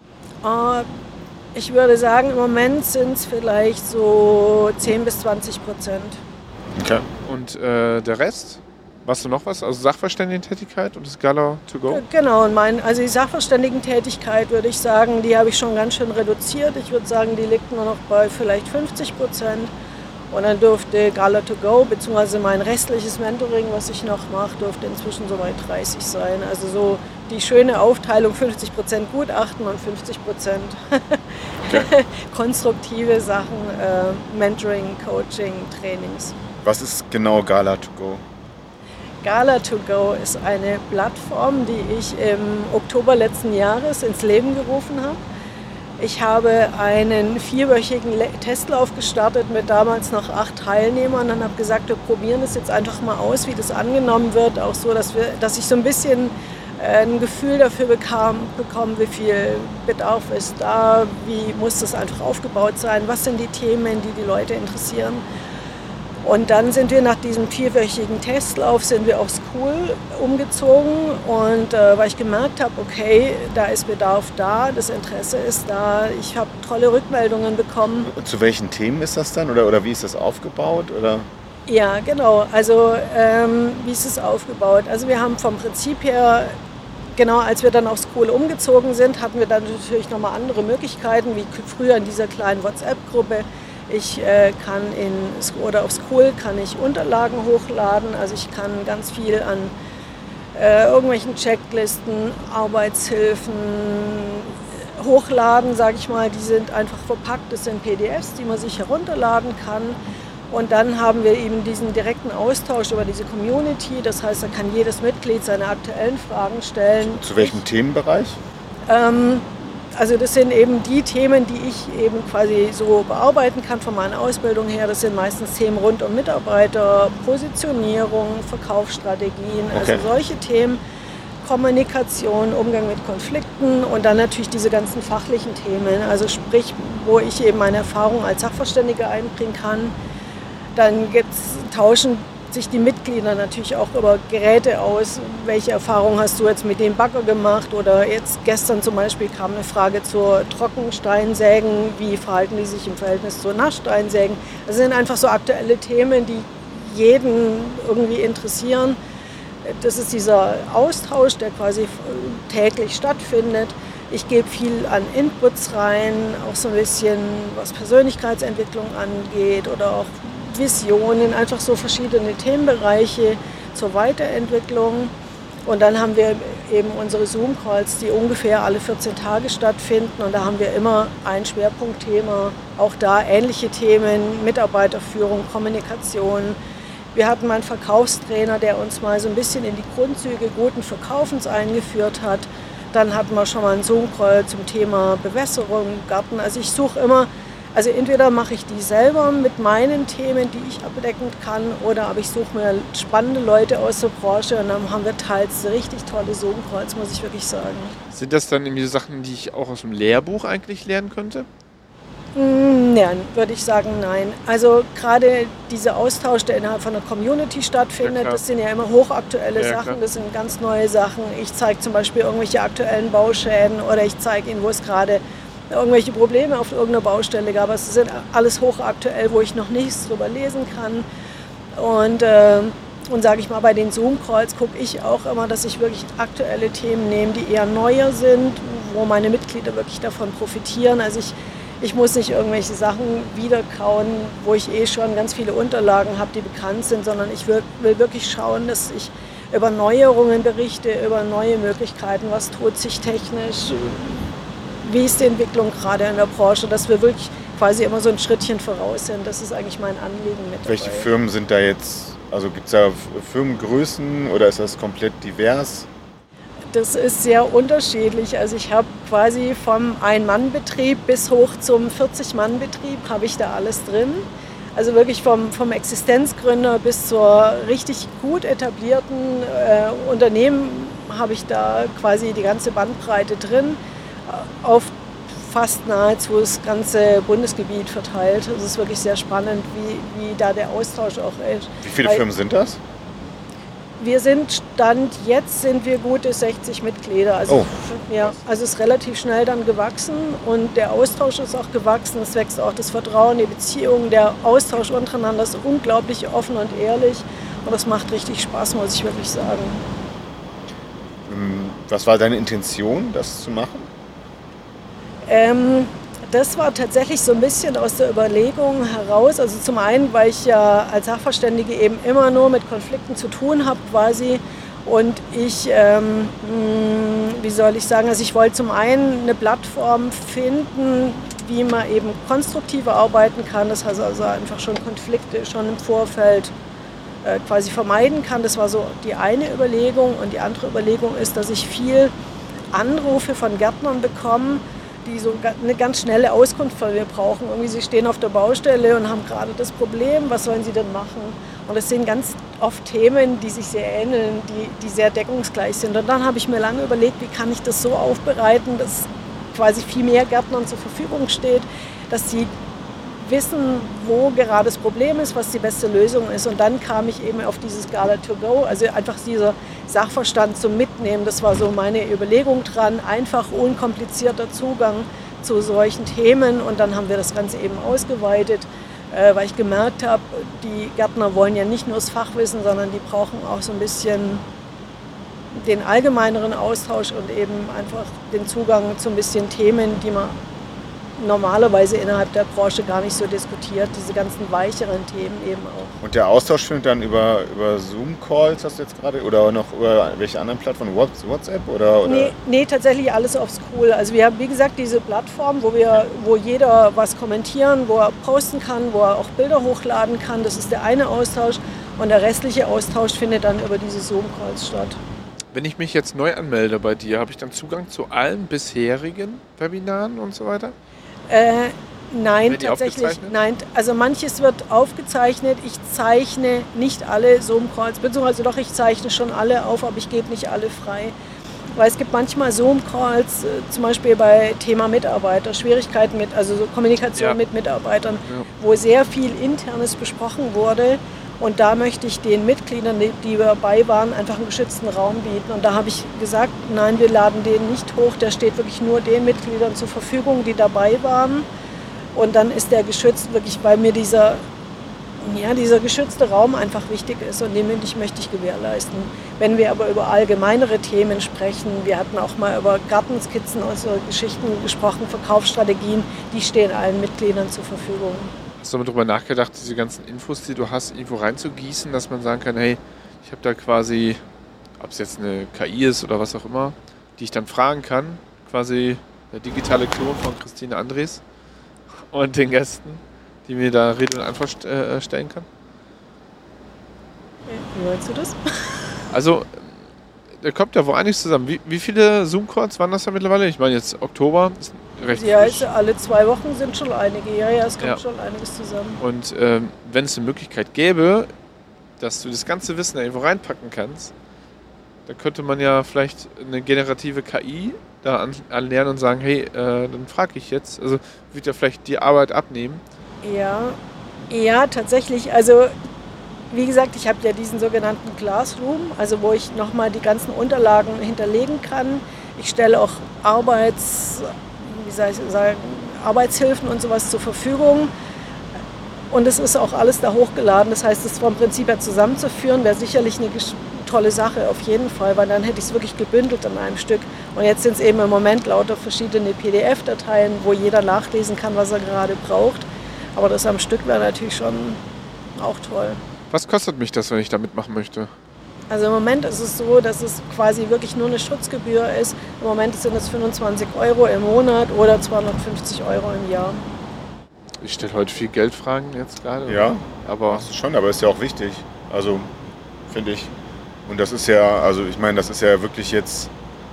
Ich würde sagen, im Moment sind es vielleicht so 10-20%. Okay. Und der Rest? Machst du noch was? Also Sachverständigentätigkeit und das Gala to go? Genau, und also die Sachverständigentätigkeit würde ich sagen, die habe ich schon ganz schön reduziert. Ich würde sagen, die liegt nur noch bei vielleicht 50%. Und dann dürfte Gala to go, beziehungsweise mein restliches Mentoring, was ich noch mache, dürfte inzwischen so bei 30 sein. Also so die schöne Aufteilung, 50% Gutachten und 50% okay. Konstruktive Sachen, Mentoring, Coaching, Trainings. Was ist genau Gala to go? Gala to go ist eine Plattform, die ich im Oktober letzten Jahres ins Leben gerufen habe. Ich habe einen 4-wöchigen Testlauf gestartet mit damals noch 8 Teilnehmern und habe gesagt, wir probieren das jetzt einfach mal aus, wie das angenommen wird. Auch so, dass ich so ein bisschen ein Gefühl dafür bekomme, wie viel Bedarf ist da, wie muss das einfach aufgebaut sein, was sind die Themen, die Leute interessieren. Und dann sind wir nach diesem 4-wöchigen Testlauf auf School umgezogen und weil ich gemerkt habe, okay, da ist Bedarf da, das Interesse ist da, ich habe tolle Rückmeldungen bekommen. Und zu welchen Themen ist das dann oder wie ist das aufgebaut? Oder? Ja, genau, also wie ist es aufgebaut? Also wir haben vom Prinzip her, genau als wir dann auf School umgezogen sind, hatten wir dann natürlich nochmal andere Möglichkeiten, wie früher in dieser kleinen WhatsApp-Gruppe. Ich kann auf School kann ich Unterlagen hochladen, also ich kann ganz viel an irgendwelchen Checklisten, Arbeitshilfen hochladen, sage ich mal. Die sind einfach verpackt, das sind PDFs, die man sich herunterladen kann. Und dann haben wir eben diesen direkten Austausch über diese Community, das heißt, da kann jedes Mitglied seine aktuellen Fragen stellen. Zu welchem Themenbereich? Also das sind eben die Themen, die ich eben quasi so bearbeiten kann von meiner Ausbildung her. Das sind meistens Themen rund um Mitarbeiter, Positionierung, Verkaufsstrategien, okay. Also solche Themen, Kommunikation, Umgang mit Konflikten und dann natürlich diese ganzen fachlichen Themen, also sprich, wo ich eben meine Erfahrung als Sachverständiger einbringen kann. Dann tauschen sich die Mitglieder natürlich auch über Geräte aus. Welche Erfahrung hast du jetzt mit dem Bagger gemacht? Oder jetzt gestern zum Beispiel kam eine Frage zur Trockensteinsägen. Wie verhalten die sich im Verhältnis zu Nasssteinsägen? Das sind einfach so aktuelle Themen, die jeden irgendwie interessieren. Das ist dieser Austausch, der quasi täglich stattfindet. Ich gebe viel an Inputs rein, auch so ein bisschen was Persönlichkeitsentwicklung angeht oder auch Visionen, einfach so verschiedene Themenbereiche zur Weiterentwicklung. Und dann haben wir eben unsere Zoom-Calls, die ungefähr alle 14 Tage stattfinden. Und da haben wir immer ein Schwerpunktthema, auch da ähnliche Themen, Mitarbeiterführung, Kommunikation. Wir hatten mal einen Verkaufstrainer, der uns mal so ein bisschen in die Grundzüge guten Verkaufens eingeführt hat. Dann hatten wir schon mal einen Zoom-Call zum Thema Bewässerung, Garten. Also ich suche immer, also entweder mache ich die selber mit meinen Themen, die ich abdecken kann, oder aber ich suche mir spannende Leute aus der Branche und dann haben wir teils richtig tolle Zoom-Calls, muss ich wirklich sagen. Sind das dann irgendwie Sachen, die ich auch aus dem Lehrbuch eigentlich lernen könnte? Nein, würde ich sagen, nein. Also gerade dieser Austausch, der innerhalb von der Community stattfindet, ja, das sind ja immer hochaktuelle Sachen, klar. Das sind ganz neue Sachen. Ich zeige zum Beispiel irgendwelche aktuellen Bauschäden oder ich zeige Ihnen, wo es gerade irgendwelche Probleme auf irgendeiner Baustelle gab. Es sind alles hochaktuell, wo ich noch nichts drüber lesen kann. Und sage ich mal, bei den Zoom-Calls gucke ich auch immer, dass ich wirklich aktuelle Themen nehme, die eher neuer sind, wo meine Mitglieder wirklich davon profitieren. Also ich muss nicht irgendwelche Sachen wiederkauen, wo ich schon ganz viele Unterlagen habe, die bekannt sind, sondern ich will wirklich schauen, dass ich über Neuerungen berichte, über neue Möglichkeiten, was tut sich technisch, wie ist die Entwicklung gerade in der Branche, dass wir wirklich quasi immer so ein Schrittchen voraus sind. Das ist eigentlich mein Anliegen mit dabei. Welche Firmen sind da jetzt, also gibt es da Firmengrößen oder ist das komplett divers? Das ist sehr unterschiedlich. Also ich habe quasi vom Ein-Mann-Betrieb bis hoch zum 40-Mann-Betrieb habe ich da alles drin. Also wirklich vom Existenzgründer bis zur richtig gut etablierten Unternehmen habe ich da quasi die ganze Bandbreite drin, auf fast nahezu das ganze Bundesgebiet verteilt. Es ist wirklich sehr spannend, wie da der Austausch auch ist. Wie viele Firmen sind das? Wir sind gute 60 Mitglieder. Also, ja, also es ist relativ schnell dann gewachsen und der Austausch ist auch gewachsen. Es wächst auch das Vertrauen, die Beziehung, der Austausch untereinander ist unglaublich offen und ehrlich und das macht richtig Spaß, muss ich wirklich sagen. Was war deine Intention, das zu machen? Das war tatsächlich so ein bisschen aus der Überlegung heraus. Also zum einen, weil ich ja als Sachverständige eben immer nur mit Konflikten zu tun habe quasi. Und ich, wie soll ich sagen, also ich wollte zum einen eine Plattform finden, wie man eben konstruktiver arbeiten kann. Das heißt also einfach schon Konflikte schon im Vorfeld quasi vermeiden kann. Das war so die eine Überlegung. Und die andere Überlegung ist, dass ich viel Anrufe von Gärtnern bekomme, die so eine ganz schnelle Auskunft von mir brauchen. Irgendwie sie stehen auf der Baustelle und haben gerade das Problem, was sollen sie denn machen? Und das sind ganz oft Themen, die sich sehr ähneln, die sehr deckungsgleich sind. Und dann habe ich mir lange überlegt, wie kann ich das so aufbereiten, dass quasi viel mehr Gärtnern zur Verfügung steht, dass sie wissen, wo gerade das Problem ist, was die beste Lösung ist. Und dann kam ich eben auf dieses Gala to go, also einfach dieser Sachverstand zum Mitnehmen. Das war so meine Überlegung dran, einfach unkomplizierter Zugang zu solchen Themen. Und dann haben wir das Ganze eben ausgeweitet, weil ich gemerkt habe, die Gärtner wollen ja nicht nur das Fachwissen, sondern die brauchen auch so ein bisschen den allgemeineren Austausch und eben einfach den Zugang zu ein bisschen Themen, die man normalerweise innerhalb der Branche gar nicht so diskutiert, diese ganzen weicheren Themen eben auch. Und der Austausch findet dann über Zoom-Calls, hast du jetzt gerade, oder noch über welche anderen Plattformen, WhatsApp? Oder? Nee, tatsächlich alles auf School. Also wir haben, wie gesagt, diese Plattform, wo jeder was kommentieren, wo er posten kann, wo er auch Bilder hochladen kann. Das ist der eine Austausch und der restliche Austausch findet dann über diese Zoom-Calls statt. Wenn ich mich jetzt neu anmelde bei dir, habe ich dann Zugang zu allen bisherigen Webinaren und so weiter? Nein, tatsächlich. Nein, also manches wird aufgezeichnet. Ich zeichne nicht alle Zoom-Calls, beziehungsweise doch, ich zeichne schon alle auf, aber ich gebe nicht alle frei. Weil es gibt manchmal Zoom-Calls, zum Beispiel bei Thema Mitarbeiter, Schwierigkeiten also so Kommunikation mit Mitarbeitern, wo sehr viel Internes besprochen wurde. Und da möchte ich den Mitgliedern, die dabei waren, einfach einen geschützten Raum bieten. Und da habe ich gesagt, nein, wir laden den nicht hoch. Der steht wirklich nur den Mitgliedern zur Verfügung, die dabei waren. Und dann ist der geschützt, wirklich, weil mir dieser geschützte Raum einfach wichtig ist. Und den möchte ich gewährleisten. Wenn wir aber über allgemeinere Themen sprechen, wir hatten auch mal über Gartenskizzen und so Geschichten gesprochen, Verkaufsstrategien, die stehen allen Mitgliedern zur Verfügung. Hast du mal darüber nachgedacht, diese ganzen Infos, die du hast, irgendwo reinzugießen, dass man sagen kann, hey, ich habe da quasi, ob es jetzt eine KI ist oder was auch immer, die ich dann fragen kann, quasi der digitale Klon von Christine Andres und den Gästen, die mir da Rede und Antwort stellen kann? Wie meinst du das? Also, da kommt ja wohl einiges zusammen. Wie viele Zoom-Calls waren das da mittlerweile? Ich meine jetzt Oktober, ist recht frisch. Also alle 2 Wochen sind schon einige. Ja, es kommt schon einiges zusammen. Und wenn es eine Möglichkeit gäbe, dass du das ganze Wissen da irgendwo reinpacken kannst, dann könnte man ja vielleicht eine generative KI da anlernen und sagen, hey, dann frage ich jetzt. Also wird ja vielleicht die Arbeit abnehmen. Ja, tatsächlich. Also wie gesagt, ich habe ja diesen sogenannten Classroom, also wo ich nochmal die ganzen Unterlagen hinterlegen kann. Ich stelle auch Arbeitshilfen und sowas zur Verfügung. Und es ist auch alles da hochgeladen. Das heißt, es vom Prinzip her zusammenzuführen, wäre sicherlich eine tolle Sache, auf jeden Fall, weil dann hätte ich es wirklich gebündelt an einem Stück. Und jetzt sind es eben im Moment lauter verschiedene PDF-Dateien, wo jeder nachlesen kann, was er gerade braucht. Aber das am Stück wäre natürlich schon auch toll. Was kostet mich das, wenn ich da mitmachen möchte? Also im Moment ist es so, dass es quasi wirklich nur eine Schutzgebühr ist. Im Moment sind es 25 € im Monat oder 250 € im Jahr. Ich stelle heute viel Geldfragen jetzt gerade. Ja, aber machst du schon, aber ist ja auch wichtig. Also, finde ich. Und das ist ja, also ich meine, das ist ja wirklich jetzt,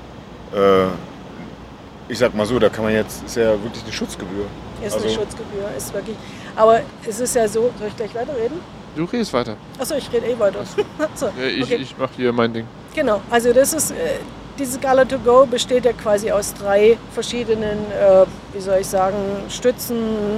ich sag mal so, da kann man jetzt, ist ja wirklich eine Schutzgebühr. Ist eine Schutzgebühr, ist wirklich. Aber es ist ja so, soll ich gleich weiterreden? Du redest weiter. Achso, ich rede weiter. So, okay. Ich mache hier mein Ding. Genau, also das ist, diese Gala2Go besteht ja quasi aus 3 verschiedenen, wie soll ich sagen, Stützen,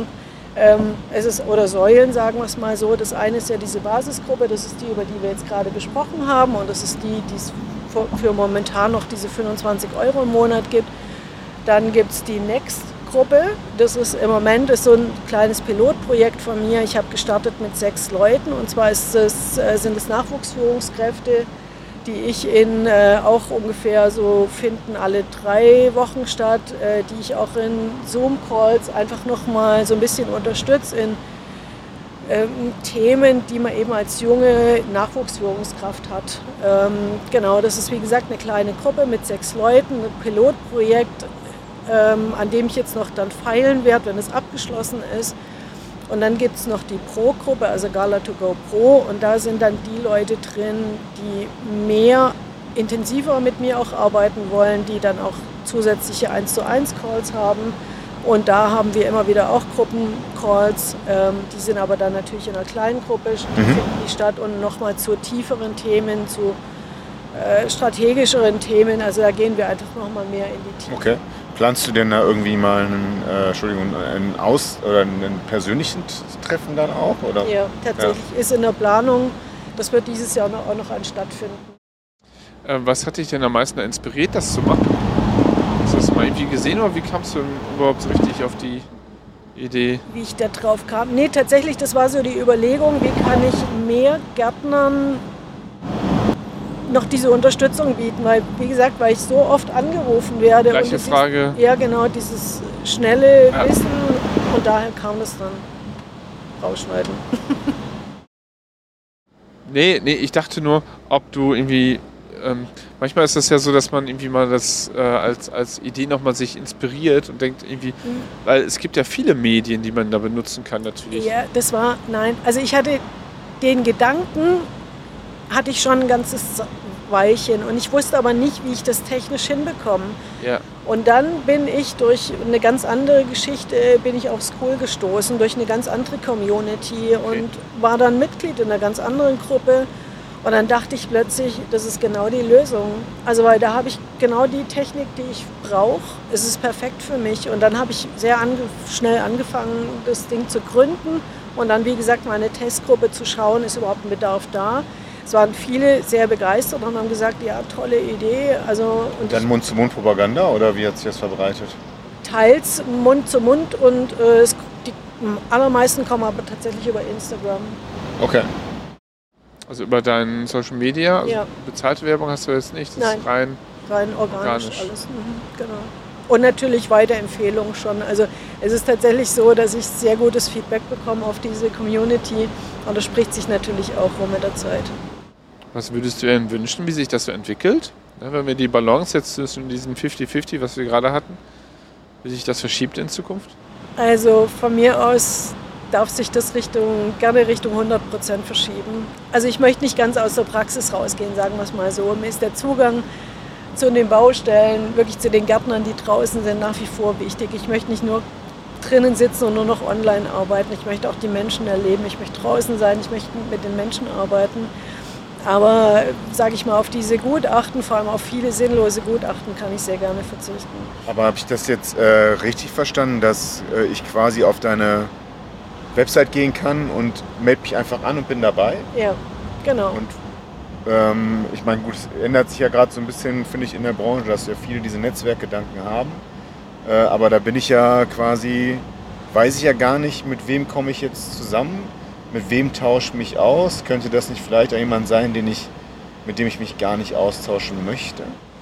oder Säulen, sagen wir es mal so. Das eine ist ja diese Basisgruppe, das ist die, über die wir jetzt gerade gesprochen haben, und das ist die, die es für momentan noch diese 25 € im Monat gibt. Dann gibt es die Next-Gruppe, das ist im Moment so ein kleines Pilotprojekt von mir. Ich habe gestartet mit 6 Leuten, und zwar sind es Nachwuchsführungskräfte, die ich in auch ungefähr so finden alle 3 Wochen statt, die ich auch in Zoom-Calls einfach nochmal so ein bisschen unterstütze in Themen, die man eben als junge Nachwuchsführungskraft hat. Genau, das ist wie gesagt eine kleine Gruppe mit 6 Leuten, ein Pilotprojekt, an dem ich jetzt noch dann feilen werde, wenn es abgeschlossen ist. Und dann gibt es noch die Pro-Gruppe, also Gala2Go Pro, und da sind dann die Leute drin, die mehr intensiver mit mir auch arbeiten wollen, die dann auch zusätzliche 1:1 Calls haben. Und da haben wir immer wieder auch Gruppencalls, die sind aber dann natürlich in einer kleinen Gruppe, finden die statt, und nochmal zu tieferen Themen, zu strategischeren Themen, also da gehen wir einfach nochmal mehr in die Tiefe. Okay. Planst du denn da irgendwie mal einen persönlichen Treffen dann auch? Oder? Ja, tatsächlich ist in der Planung, das wird dieses Jahr auch noch stattfinden. Was hat dich denn am meisten inspiriert, das zu machen? Hast du das mal irgendwie gesehen, oder wie kamst du überhaupt so richtig auf die Idee? Wie ich da drauf kam? Nee, tatsächlich, das war so die Überlegung, wie kann ich mehr Gärtnern noch diese Unterstützung bieten, weil, wie gesagt, weil ich so oft angerufen werde. Gleiche Frage. Ja, genau, dieses schnelle Wissen, und daher kam das dann rausschneiden. Nee, ich dachte nur, ob du irgendwie, manchmal ist das ja so, dass man irgendwie mal das als Idee nochmal sich inspiriert und denkt irgendwie, weil es gibt ja viele Medien, die man da benutzen kann natürlich. Ja, also ich hatte den Gedanken, hatte ich schon ein ganzes Weilchen, und ich wusste aber nicht, wie ich das technisch hinbekomme. Ja. Und dann bin ich durch eine ganz andere Geschichte, bin ich auf School gestoßen, durch eine ganz andere Community, und war dann Mitglied in einer ganz anderen Gruppe. Und dann dachte ich plötzlich, das ist genau die Lösung. Also weil da habe ich genau die Technik, die ich brauche. Es ist perfekt für mich. Und dann habe ich sehr schnell angefangen, das Ding zu gründen, und dann, wie gesagt, meine Testgruppe zu schauen, ist überhaupt ein Bedarf da. Es waren viele sehr begeistert und haben gesagt, ja, tolle Idee. Und dann Mund-zu-Mund-Propaganda, oder wie hat sich das verbreitet? Teils Mund zu Mund, und die allermeisten kommen aber tatsächlich über Instagram. Okay. Also über deinen Social Media? Also ja. Bezahlte Werbung hast du jetzt nicht? Das Nein, ist rein organisch alles. Genau. Und natürlich Weiterempfehlungen schon. Also es ist tatsächlich so, dass ich sehr gutes Feedback bekomme auf diese Community, und das spricht sich natürlich auch rum mit der Zeit. Was würdest du denn wünschen, wie sich das so entwickelt? Ja, wenn wir die Balance jetzt zwischen diesem 50-50, was wir gerade hatten, wie sich das verschiebt in Zukunft? Also von mir aus darf sich das gerne Richtung 100% verschieben. Also ich möchte nicht ganz aus der Praxis rausgehen, sagen wir es mal so. Mir ist der Zugang zu den Baustellen, wirklich zu den Gärtnern, die draußen sind, nach wie vor wichtig. Ich möchte nicht nur drinnen sitzen und nur noch online arbeiten. Ich möchte auch die Menschen erleben. Ich möchte draußen sein. Ich möchte mit den Menschen arbeiten. Aber, sage ich mal, auf diese Gutachten, vor allem auf viele sinnlose Gutachten, kann ich sehr gerne verzichten. Aber habe ich das jetzt richtig verstanden, dass ich quasi auf deine Website gehen kann und melde mich einfach an und bin dabei? Ja, genau. Und ich meine, gut, es ändert sich ja gerade so ein bisschen, finde ich, in der Branche, dass ja viele diese Netzwerkgedanken haben. Aber da bin ich ja quasi, weiß ich ja gar nicht, mit wem komme ich jetzt zusammen, mit wem tausche ich mich aus. Könnte das nicht vielleicht auch jemand sein, mit dem ich mich gar nicht austauschen möchte?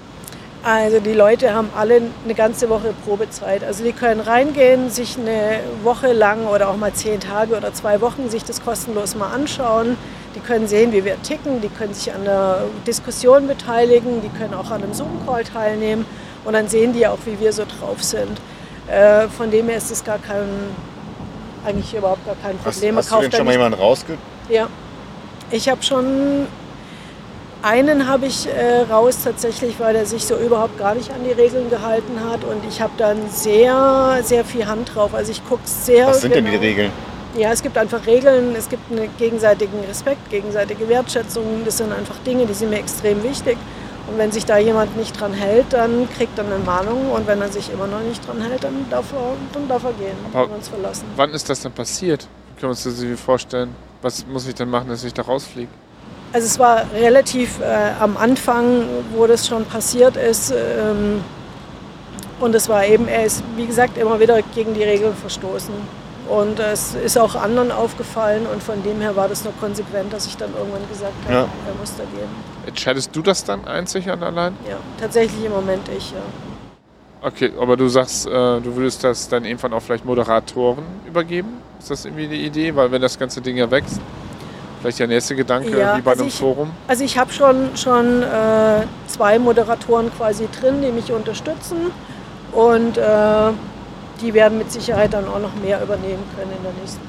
Also die Leute haben alle eine ganze Woche Probezeit. Also die können reingehen, sich eine Woche lang oder auch mal 10 Tage oder 2 Wochen sich das kostenlos mal anschauen. Die können sehen, wie wir ticken, die können sich an der Diskussion beteiligen, die können auch an einem Zoom-Call teilnehmen, und dann sehen die auch, wie wir so drauf sind. Von dem her ist es gar kein eigentlich überhaupt gar kein Problem. Hast du denn schon mal jemanden Ja, ich habe schon... Einen habe ich raus tatsächlich, weil er sich so überhaupt gar nicht an die Regeln gehalten hat und ich habe dann sehr, sehr viel Hand drauf. Also ich gucke sehr Was sind denn die Regeln? Ja, es gibt einfach Regeln, es gibt einen gegenseitigen Respekt, gegenseitige Wertschätzung. Das sind einfach Dinge, die sind mir extrem wichtig. Und wenn sich da jemand nicht dran hält, dann kriegt er eine Mahnung und wenn er sich immer noch nicht dran hält, dann darf er gehen und uns verlassen. Wann ist das denn passiert? Können wir uns das irgendwie vorstellen? Was muss ich denn machen, dass ich da rausfliege? Also es war relativ am Anfang, wo das schon passiert ist. Und es war eben, er ist, wie gesagt, immer wieder gegen die Regeln verstoßen. Und es ist auch anderen aufgefallen und von dem her war das nur konsequent, dass ich dann irgendwann gesagt habe, er muss da gehen. Entscheidest du das dann einzig und allein? Ja, tatsächlich im Moment ich, ja. Okay, aber du sagst, du würdest das dann irgendwann auch vielleicht Moderatoren übergeben? Ist das irgendwie die Idee? Weil wenn das ganze Ding ja wächst, vielleicht der nächste Gedanke, wie bei einem Forum? Also ich habe schon 2 Moderatoren quasi drin, die mich unterstützen und die werden mit Sicherheit dann auch noch mehr übernehmen können in der nächsten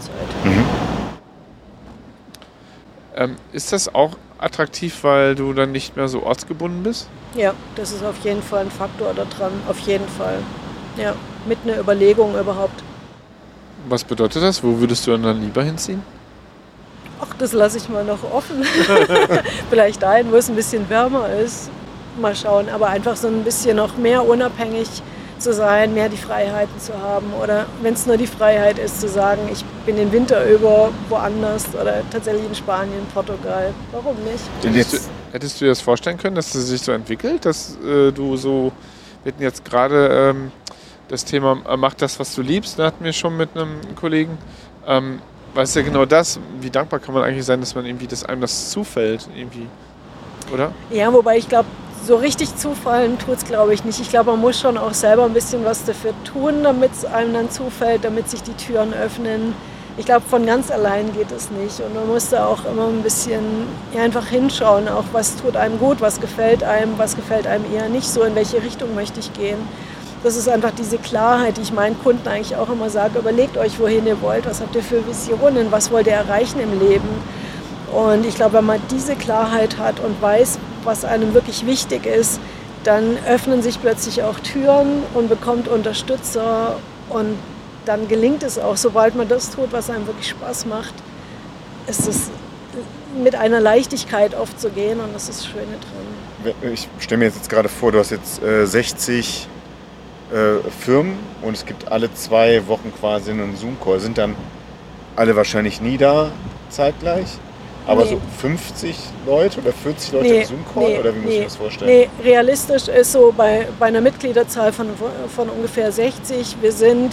Zeit. Ist das auch attraktiv, weil du dann nicht mehr so ortsgebunden bist? Ja, das ist auf jeden Fall ein Faktor da dran, auf jeden Fall. Ja, mit einer Überlegung überhaupt. Was bedeutet das? Wo würdest du dann lieber hinziehen? Ach, das lasse ich mal noch offen. Vielleicht dahin, wo es ein bisschen wärmer ist. Mal schauen, aber einfach so ein bisschen noch mehr unabhängig zu sein, mehr die Freiheiten zu haben. Oder wenn es nur die Freiheit ist, zu sagen, ich bin den Winter über woanders oder tatsächlich in Spanien, Portugal. Warum nicht? Hättest du dir das vorstellen können, dass es sich so entwickelt, dass du so, wir hatten jetzt gerade das Thema, mach das, was du liebst, da hatten wir schon mit einem Kollegen, weißt du ja genau das, wie dankbar kann man eigentlich sein, dass man irgendwie, dass einem das zufällt, irgendwie, oder? Ja, wobei ich glaube, so richtig zufallen tut es, glaube ich, nicht. Ich glaube, man muss schon auch selber ein bisschen was dafür tun, damit es einem dann zufällt, damit sich die Türen öffnen. Ich glaube, von ganz allein geht es nicht. Und man muss da auch immer ein bisschen einfach hinschauen, auch was tut einem gut, was gefällt einem eher nicht so, in welche Richtung möchte ich gehen. Das ist einfach diese Klarheit, die ich meinen Kunden eigentlich auch immer sage, überlegt euch, wohin ihr wollt, was habt ihr für Visionen, was wollt ihr erreichen im Leben. Und ich glaube, wenn man diese Klarheit hat und weiß, was einem wirklich wichtig ist, dann öffnen sich plötzlich auch Türen und bekommt Unterstützer und dann gelingt es auch, sobald man das tut, was einem wirklich Spaß macht, ist es mit einer Leichtigkeit oft zu gehen und das ist das Schöne dran. Ich stelle mir jetzt gerade vor, du hast jetzt 60 Firmen und es gibt alle 2 Wochen quasi einen Zoom-Call. Sind dann alle wahrscheinlich nie da zeitgleich? Aber so 50 Leute oder 40 Leute im Zoom-Call? Oder wie muss ich das vorstellen? Nee, realistisch ist so bei einer Mitgliederzahl von ungefähr 60. Wir sind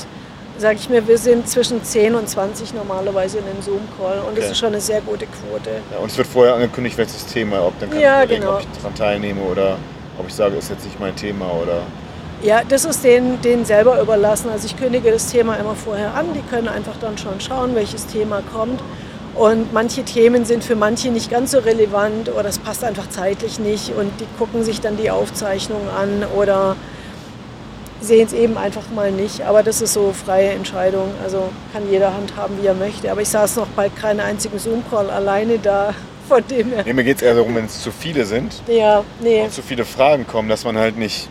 zwischen 10 und 20 normalerweise in einem Zoom-Call. Und das ist schon eine sehr gute Quote. Ja, und es wird vorher angekündigt, welches Thema, ob dann kann ich überlegen, ob ich daran teilnehme oder ob ich sage, ist jetzt nicht mein Thema oder... Ja, das ist denen selber überlassen. Also ich kündige das Thema immer vorher an. Die können einfach dann schon schauen, welches Thema kommt. Und manche Themen sind für manche nicht ganz so relevant oder es passt einfach zeitlich nicht und die gucken sich dann die Aufzeichnung an oder sehen es eben einfach mal nicht. Aber das ist so freie Entscheidung, also kann jeder handhaben, wie er möchte. Aber ich saß noch bei keinem einzigen Zoom-Call alleine da, von dem her. Nee, mir geht es eher darum, wenn es zu viele sind und zu viele Fragen kommen, dass man halt nicht...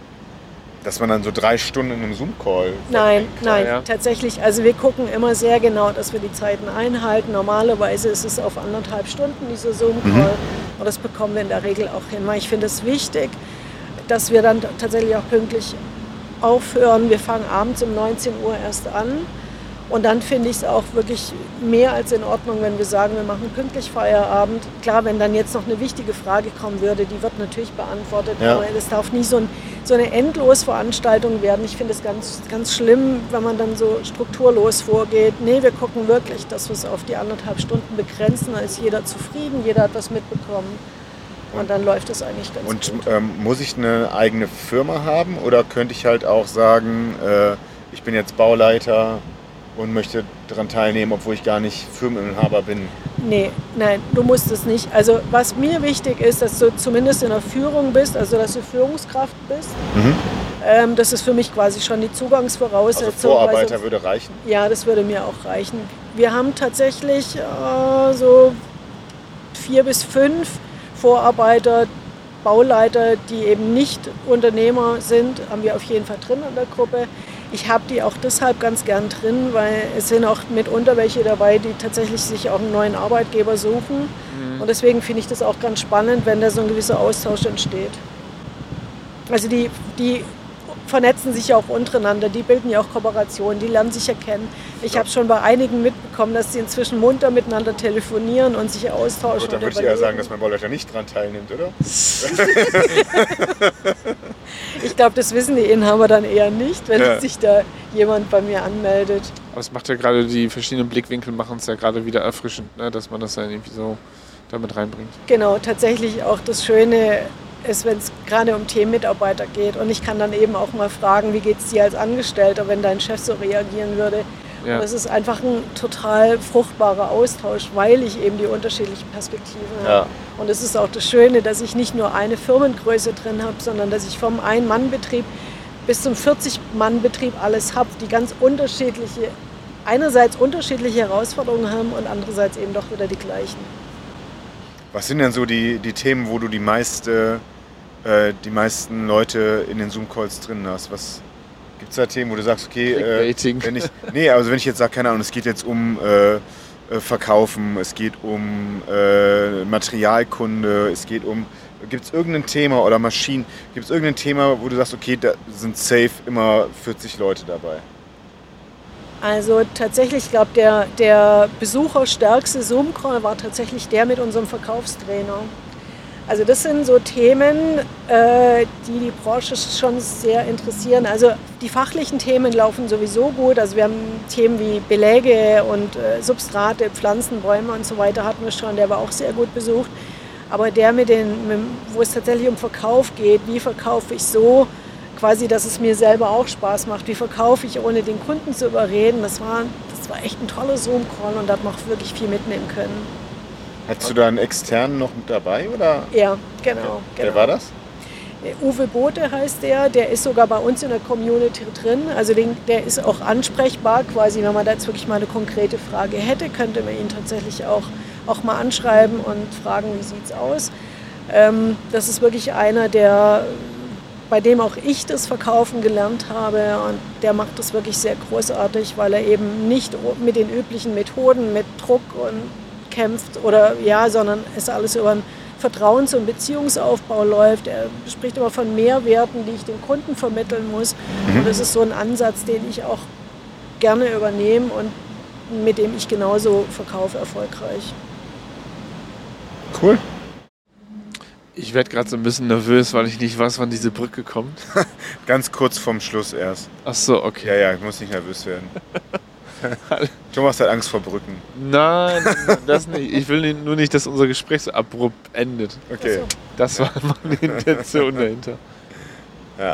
Dass man dann so 3 Stunden in einem Zoom-Call... Nein, tatsächlich. Also wir gucken immer sehr genau, dass wir die Zeiten einhalten. Normalerweise ist es auf 1,5 Stunden, dieser Zoom-Call. Und das bekommen wir in der Regel auch hin. Weil ich finde es wichtig, dass wir dann tatsächlich auch pünktlich aufhören. Wir fangen abends um 19 Uhr erst an. Und dann finde ich es auch wirklich mehr als in Ordnung, wenn wir sagen, wir machen pünktlich Feierabend. Klar, wenn dann jetzt noch eine wichtige Frage kommen würde, die wird natürlich beantwortet. Ja. Aber es darf nie so eine Endlosveranstaltung werden. Ich finde es ganz, ganz schlimm, wenn man dann so strukturlos vorgeht. Nee, wir gucken wirklich, dass wir es auf die 1,5 Stunden begrenzen. Da ist jeder zufrieden, jeder hat was mitbekommen. Und dann läuft es eigentlich ganz gut. Und muss ich eine eigene Firma haben oder könnte ich halt auch sagen, ich bin jetzt Bauleiter und möchte daran teilnehmen, obwohl ich gar nicht Firmeninhaber bin? Nein, du musst es nicht. Also was mir wichtig ist, dass du zumindest in der Führung bist, also dass du Führungskraft bist. Das ist für mich quasi schon die Zugangsvoraussetzung. Also Vorarbeiter würde reichen? Ja, das würde mir auch reichen. Wir haben tatsächlich so 4 bis 5 Vorarbeiter, Bauleiter, die eben nicht Unternehmer sind, haben wir auf jeden Fall drin in der Gruppe. Ich habe die auch deshalb ganz gern drin, weil es sind auch mitunter welche dabei, die tatsächlich sich auch einen neuen Arbeitgeber suchen. Und deswegen finde ich das auch ganz spannend, wenn da so ein gewisser Austausch entsteht. Also die vernetzen sich ja auch untereinander, die bilden ja auch Kooperationen, die lernen sich ja kennen. Ich habe schon bei einigen mitbekommen, dass sie inzwischen munter miteinander telefonieren und sich austauschen. Gut, dann würde ich eher sagen, dass mein Bauleiter nicht dran teilnimmt, oder? Ich glaube, das wissen die Inhaber dann eher nicht, wenn sich da jemand bei mir anmeldet. Aber es macht ja gerade, die verschiedenen Blickwinkel machen es ja gerade wieder erfrischend, ne? Dass man das dann irgendwie so damit reinbringt. Genau, tatsächlich auch das Schöne ist, wenn es gerade um Themen Mitarbeiter geht. Und ich kann dann eben auch mal fragen, wie geht es dir als Angestellter, wenn dein Chef so reagieren würde. Ja. Und es ist einfach ein total fruchtbarer Austausch, weil ich eben die unterschiedlichen Perspektiven habe. Und es ist auch das Schöne, dass ich nicht nur eine Firmengröße drin habe, sondern dass ich vom Ein-Mann-Betrieb bis zum 40-Mann-Betrieb alles habe, die ganz unterschiedliche, einerseits unterschiedliche Herausforderungen haben und andererseits eben doch wieder die gleichen. Was sind denn so die Themen, wo du die meisten Leute in den Zoom-Calls drin hast? Gibt es da Themen, wo du sagst, okay, wenn ich jetzt sage, keine Ahnung, es geht jetzt um Verkaufen, es geht um Materialkunde, gibt es irgendein Thema oder Maschinen, gibt es irgendein Thema, wo du sagst, okay, da sind safe immer 40 Leute dabei? Also tatsächlich, ich glaube, der besucherstärkste Zoom-Call war tatsächlich der mit unserem Verkaufstrainer. Also das sind so Themen, die Branche schon sehr interessieren. Also die fachlichen Themen laufen sowieso gut. Also wir haben Themen wie Beläge und Substrate, Pflanzen, Bäume und so weiter hatten wir schon. Der war auch sehr gut besucht. Aber der wo es tatsächlich um Verkauf geht, wie verkaufe ich so, quasi, dass es mir selber auch Spaß macht. Wie verkaufe ich, ohne den Kunden zu überreden? Das war echt ein toller Zoom-Call und da hat man auch wirklich viel mitnehmen können. Hattest du da einen externen noch mit dabei? Oder? Ja, genau. Wer war das? Uwe Bote heißt der ist sogar bei uns in der Community drin. Also der ist auch ansprechbar, quasi, wenn man da jetzt wirklich mal eine konkrete Frage hätte, könnte man ihn tatsächlich auch mal anschreiben und fragen, wie sieht es aus. Das ist wirklich einer, bei dem auch ich das Verkaufen gelernt habe und der macht das wirklich sehr großartig, weil er eben nicht mit den üblichen Methoden, mit Druck und kämpft sondern es alles über einen Vertrauens- und Beziehungsaufbau läuft. Er spricht immer von Mehrwerten, die ich dem Kunden vermitteln muss. Und das ist so ein Ansatz, den ich auch gerne übernehme und mit dem ich genauso verkaufe erfolgreich. Cool. Ich werde gerade so ein bisschen nervös, weil ich nicht weiß, wann diese Brücke kommt. Ganz kurz vorm Schluss erst. Ach so, okay. Ja, ich muss nicht nervös werden. Thomas hat Angst vor Brücken. Nein, das nicht. Ich will nur nicht, dass unser Gespräch so abrupt endet. Okay. Das war meine Intention dahinter. Ja.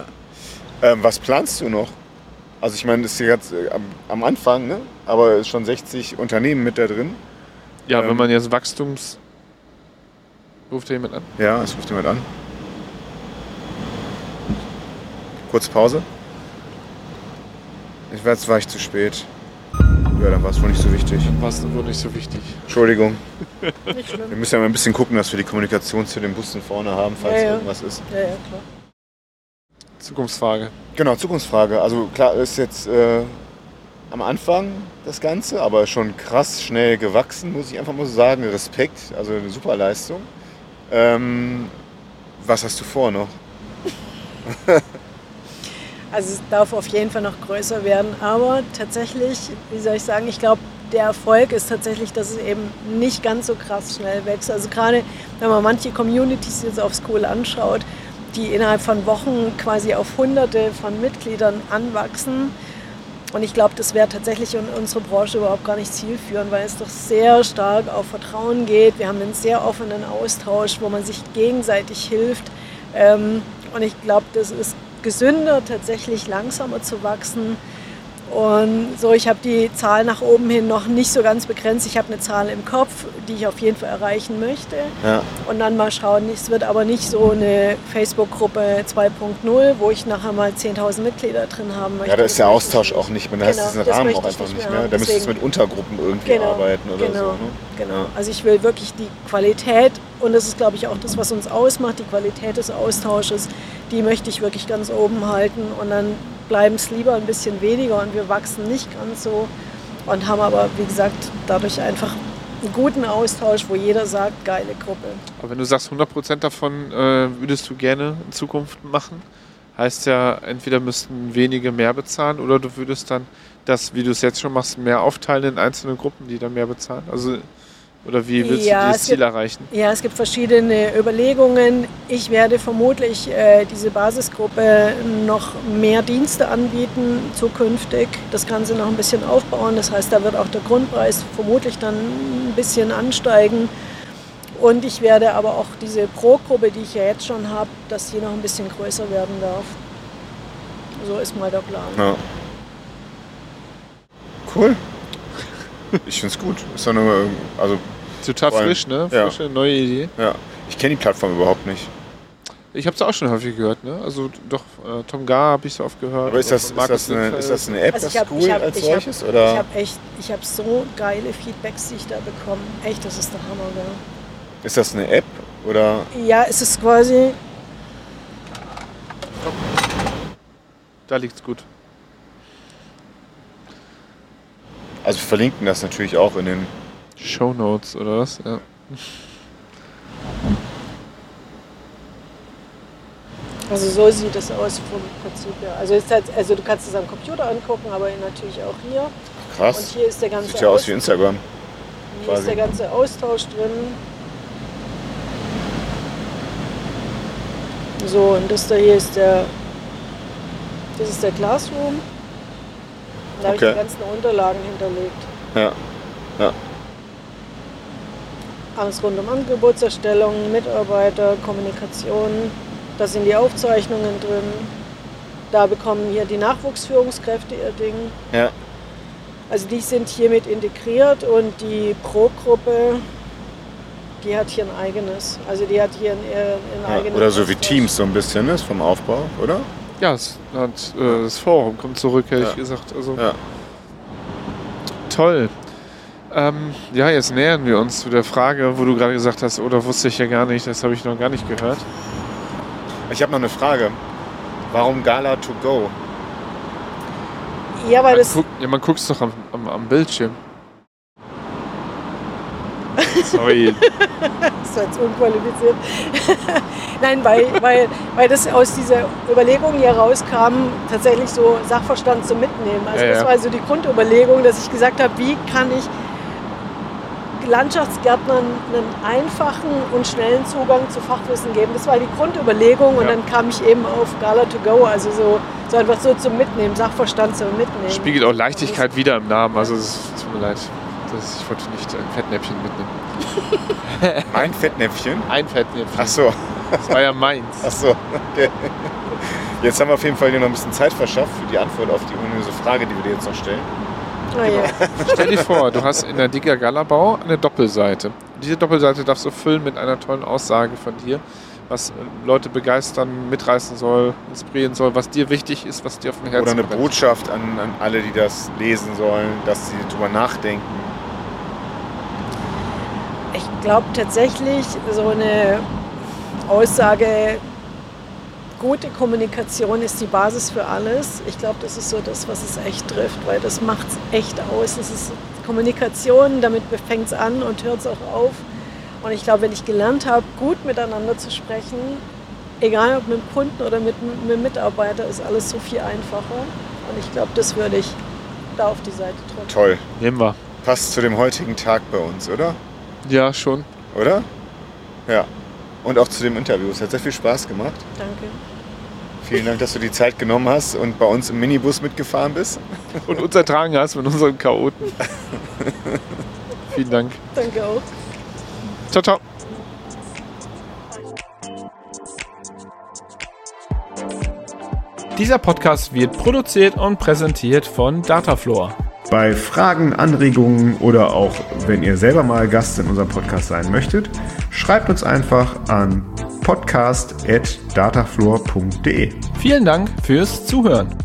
Was planst du noch? Also ich meine, das ist ja jetzt am Anfang, ne? Aber es ist schon 60 Unternehmen mit da drin. Ja, wenn man jetzt Ruft da jemand an? Ja, es ruft jemand an. Kurz Pause. Jetzt war ich zu spät. Ja, dann war es wohl nicht so wichtig. Entschuldigung. Nicht schlimm. Wir müssen ja mal ein bisschen gucken, dass wir die Kommunikation zu den Bussen vorne haben, falls irgendwas ist. Ja, klar. Zukunftsfrage. Genau, Zukunftsfrage. Also klar, ist jetzt am Anfang das Ganze, aber schon krass schnell gewachsen, muss ich einfach mal so sagen. Respekt, also eine super Leistung. Was hast du vor noch? Also es darf auf jeden Fall noch größer werden, aber tatsächlich, wie soll ich sagen, ich glaube, der Erfolg ist tatsächlich, dass es eben nicht ganz so krass schnell wächst. Also gerade, wenn man manche Communities jetzt auf Skool anschaut, die innerhalb von Wochen quasi auf Hunderte von Mitgliedern anwachsen. Und ich glaube, das wäre tatsächlich in unserer Branche überhaupt gar nicht zielführend, weil es doch sehr stark auf Vertrauen geht. Wir haben einen sehr offenen Austausch, wo man sich gegenseitig hilft. Und ich glaube, das ist gesünder, tatsächlich langsamer zu wachsen. Und so, ich habe die Zahl nach oben hin noch nicht so ganz begrenzt. Ich habe eine Zahl im Kopf, die ich auf jeden Fall erreichen möchte. Ja. Und dann mal schauen. Es wird aber nicht so eine Facebook-Gruppe 2.0, wo ich nachher mal 10.000 Mitglieder drin haben möchte. Ja, da ist der Austausch auch nicht mehr. Da hast du diesen Rahmen auch einfach nicht mehr. Da müsstest du mit Untergruppen irgendwie arbeiten oder so. Ne? Genau. Also ich will wirklich die Qualität, und das ist, glaube ich, auch das, was uns ausmacht, die Qualität des Austausches, die möchte ich wirklich ganz oben halten. Und dann bleiben es lieber ein bisschen weniger und wir wachsen nicht ganz so und haben aber, wie gesagt, dadurch einfach einen guten Austausch, wo jeder sagt, geile Gruppe. Aber wenn du sagst, 100% davon würdest du gerne in Zukunft machen, heißt ja, entweder müssten wenige mehr bezahlen oder du würdest dann das, wie du es jetzt schon machst, mehr aufteilen in einzelne Gruppen, die dann mehr bezahlen? Also, oder wie willst du dieses Ziel erreichen? Ja, es gibt verschiedene Überlegungen. Ich werde vermutlich diese Basisgruppe noch mehr Dienste anbieten zukünftig. Das Ganze noch ein bisschen aufbauen. Das heißt, da wird auch der Grundpreis vermutlich dann ein bisschen ansteigen. Und ich werde aber auch diese Pro-Gruppe, die ich ja jetzt schon habe, dass die noch ein bisschen größer werden darf. So ist mal der Plan. Ja. Cool. Ich finde es gut. Ist doch nur, also total frisch, ne? Frische, neue Idee. Ja. Ich kenne die Plattform überhaupt nicht. Ich habe es auch schon häufig gehört, ne? Also doch, Tom Gar habe ich so oft gehört. Aber ist das eine App, also das cool als solches? Oder? Ich habe so geile Feedbacks, die ich da bekomme. Echt, das ist der Hammer, ja. Ist das eine App, oder? Ja, es ist quasi... Da liegt's gut. Also wir verlinken das natürlich auch in den Shownotes oder was? Ja. Also so sieht es aus vom Prinzip her. Also du kannst es am Computer angucken, aber natürlich auch hier. Krass. Und hier ist der ganze sieht ja aus wie Instagram. Hier ist der ganze Austausch drin. So, und das da hier ist der Classroom. Da habe ich die ganzen Unterlagen hinterlegt. Ja. Alles rund um Angebotserstellung, Mitarbeiter, Kommunikation. Da sind die Aufzeichnungen drin. Da bekommen hier die Nachwuchsführungskräfte ihr Ding. Ja. Also die sind hiermit integriert und die Pro-Gruppe, die hat hier ein eigenes. Also die hat hier ein eigenes. Oder so wie Teams so ein bisschen ist vom Aufbau, oder? Ja, das Forum kommt zurück, hätte ich gesagt. Also, toll. Ja, jetzt nähern wir uns zu der Frage, wo du gerade gesagt hast, oder wusste ich ja gar nicht, das habe ich noch gar nicht gehört. Ich habe noch eine Frage. Warum Gala to go? Ja, weil man guckt es doch am Bildschirm. Sorry. Das war jetzt unqualifiziert. Nein, weil das aus dieser Überlegung hier rauskam, tatsächlich so Sachverstand zu mitnehmen. Also das war so die Grundüberlegung, dass ich gesagt habe, wie kann ich Landschaftsgärtnern einen einfachen und schnellen Zugang zu Fachwissen geben. Das war die Grundüberlegung und dann kam ich eben auf Gala to go, also so einfach so zum Mitnehmen, Sachverstand zum Mitnehmen. Spiegelt auch Leichtigkeit wieder im Namen, also es tut mir leid. Ich wollte nicht ein Fettnäpfchen mitnehmen. Mein Fettnäpfchen? Ein Fettnäpfchen. Ach so. Das war ja meins. Ach so, okay. Jetzt haben wir auf jeden Fall dir noch ein bisschen Zeit verschafft für die Antwort auf die unnötige Frage, die wir dir jetzt noch stellen. Oh ja. Stell dir vor, du hast in der Digger Galabau eine Doppelseite. Diese Doppelseite darfst du füllen mit einer tollen Aussage von dir, was Leute begeistern, mitreißen soll, inspirieren soll, was dir wichtig ist, was dir auf dem Herzen Oder eine brennt. Botschaft an alle, die das lesen sollen, dass sie drüber nachdenken. Ich glaube tatsächlich, so eine Aussage, gute Kommunikation ist die Basis für alles. Ich glaube, das ist so das, was es echt trifft, weil das macht es echt aus. Das ist Kommunikation, damit fängt es an und hört es auch auf. Und ich glaube, wenn ich gelernt habe, gut miteinander zu sprechen, egal ob mit dem Kunden oder mit dem Mitarbeiter, ist alles so viel einfacher. Und ich glaube, das würde ich da auf die Seite drücken. Toll. Nehmen wir. Passt zu dem heutigen Tag bei uns, oder? Ja, schon. Oder? Ja. Und auch zu dem Interview. Es hat sehr viel Spaß gemacht. Danke. Vielen Dank, dass du die Zeit genommen hast und bei uns im Minibus mitgefahren bist. Und uns ertragen hast mit unseren Chaoten. Vielen Dank. Danke auch. Ciao, ciao. Dieser Podcast wird produziert und präsentiert von Datafloor. Bei Fragen, Anregungen oder auch wenn ihr selber mal Gast in unserem Podcast sein möchtet, schreibt uns einfach an podcast@datafloor.de. Vielen Dank fürs Zuhören.